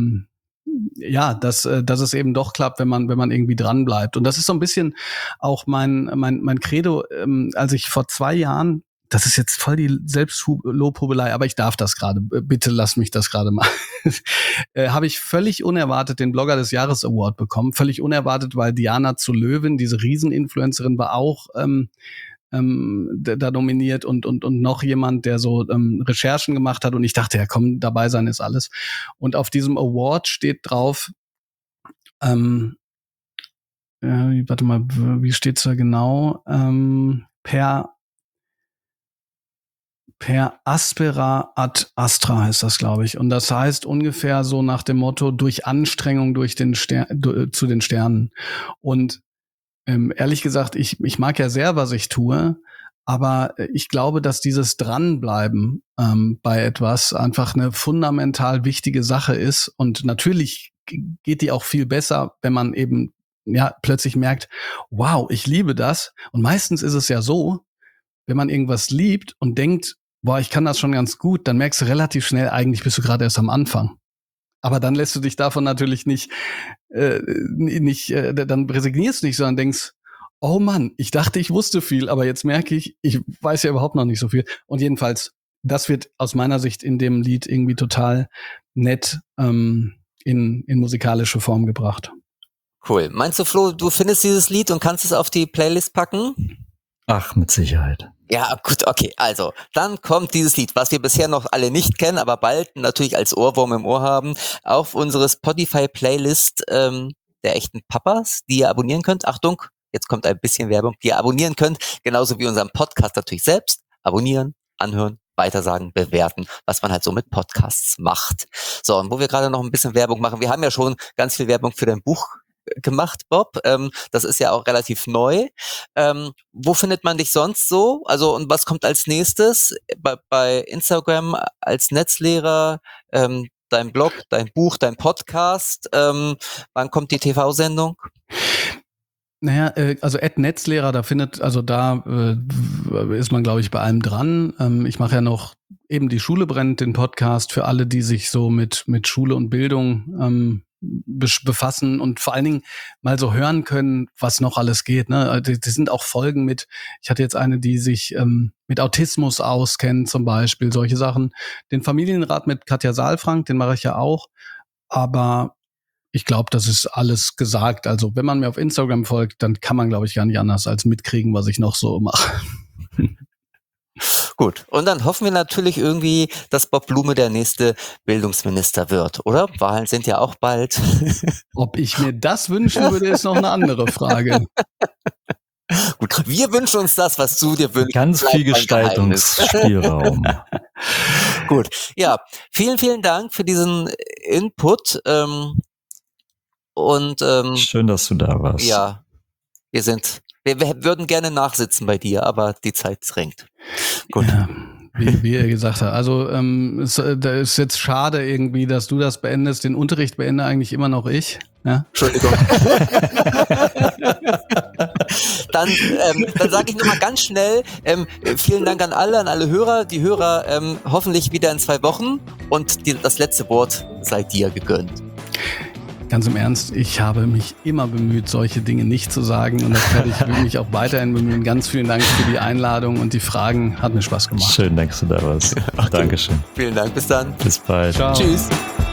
dass es eben doch klappt, wenn man irgendwie dran bleibt. Und das ist so ein bisschen auch mein Credo, als ich vor 2 Jahren, das ist jetzt voll die Selbstlobhubelei, aber ich darf das gerade, bitte lass mich das gerade mal, habe ich völlig unerwartet den Blogger des Jahres Award bekommen. Völlig unerwartet, weil Diana zu Löwen, diese Rieseninfluencerin, war auch da nominiert und noch jemand, der so Recherchen gemacht hat, und ich dachte, ja komm, dabei sein ist alles. Und auf diesem Award steht drauf, warte mal, wie steht's da genau? Per Per aspera ad astra heißt das, glaube ich. Und das heißt ungefähr so nach dem Motto, durch Anstrengung zu den Sternen. Und ehrlich gesagt, ich mag ja sehr, was ich tue, aber ich glaube, dass dieses Dranbleiben bei etwas einfach eine fundamental wichtige Sache ist. Und natürlich geht die auch viel besser, wenn man eben plötzlich merkt, wow, ich liebe das. Und meistens ist es ja so, wenn man irgendwas liebt und denkt, boah, ich kann das schon ganz gut, dann merkst du relativ schnell, eigentlich bist du gerade erst am Anfang. Aber dann lässt du dich davon natürlich dann resignierst du nicht, sondern denkst, oh Mann, ich dachte, ich wusste viel, aber jetzt merke ich weiß ja überhaupt noch nicht so viel. Und jedenfalls, das wird aus meiner Sicht in dem Lied irgendwie total nett in musikalische Form gebracht. Cool. Meinst du, Flo, du findest dieses Lied und kannst es auf die Playlist packen? Ach, mit Sicherheit. Ja, gut, okay. Also, dann kommt dieses Lied, was wir bisher noch alle nicht kennen, aber bald natürlich als Ohrwurm im Ohr haben, auf unsere Spotify-Playlist der echten Papas, die ihr abonnieren könnt. Achtung, jetzt kommt ein bisschen Werbung, die ihr abonnieren könnt, genauso wie unseren Podcast natürlich selbst. Abonnieren, anhören, weitersagen, bewerten, was man halt so mit Podcasts macht. So, und wo wir gerade noch ein bisschen Werbung machen, wir haben ja schon ganz viel Werbung für dein Buch gemacht, Bob. Das ist ja auch relativ neu. Wo findet man dich sonst so? Also, und was kommt als nächstes? Bei Instagram als Netzlehrer, dein Blog, dein Buch, dein Podcast. Wann kommt die TV-Sendung? Naja, also @Netzlehrer, da ist man, glaube ich, bei allem dran. Ich mache ja noch eben die Schule brennt, den Podcast für alle, die sich so mit Schule und Bildung befassen und vor allen Dingen mal so hören können, was noch alles geht. Ne? Die sind auch Folgen ich hatte jetzt eine, die sich mit Autismus auskennt zum Beispiel, solche Sachen. Den Familienrat mit Katja Saalfrank, den mache ich ja auch, aber ich glaube, das ist alles gesagt. Also wenn man mir auf Instagram folgt, dann kann man, glaube ich, gar nicht anders als mitkriegen, was ich noch so mache. Gut, und dann hoffen wir natürlich irgendwie, dass Bob Blume der nächste Bildungsminister wird, oder? Wahlen sind ja auch bald. Ob ich mir das wünschen würde, ist noch eine andere Frage. Gut, wir wünschen uns das, was du dir wünschst. Ganz viel Gestaltungsspielraum. Gut, ja, vielen, vielen Dank für diesen Input. Schön, dass du da warst. Ja, wir würden gerne nachsitzen bei dir, aber die Zeit drängt. Gut. Ja, wie ihr gesagt habt. Also da ist jetzt schade irgendwie, dass du das beendest. Den Unterricht beende eigentlich immer noch ich. Ja? Entschuldigung. Dann sage ich nochmal ganz schnell, vielen Dank an alle Hörer. Die Hörer hoffentlich wieder in 2 Wochen und das letzte Wort sei dir gegönnt. Ganz im Ernst, ich habe mich immer bemüht, solche Dinge nicht zu sagen und das werde ich mich auch weiterhin bemühen. Ganz vielen Dank für die Einladung und die Fragen. Hat mir Spaß gemacht. Schön, dass du da warst. Okay. Dankeschön. Vielen Dank, bis dann. Bis bald. Ciao. Tschüss.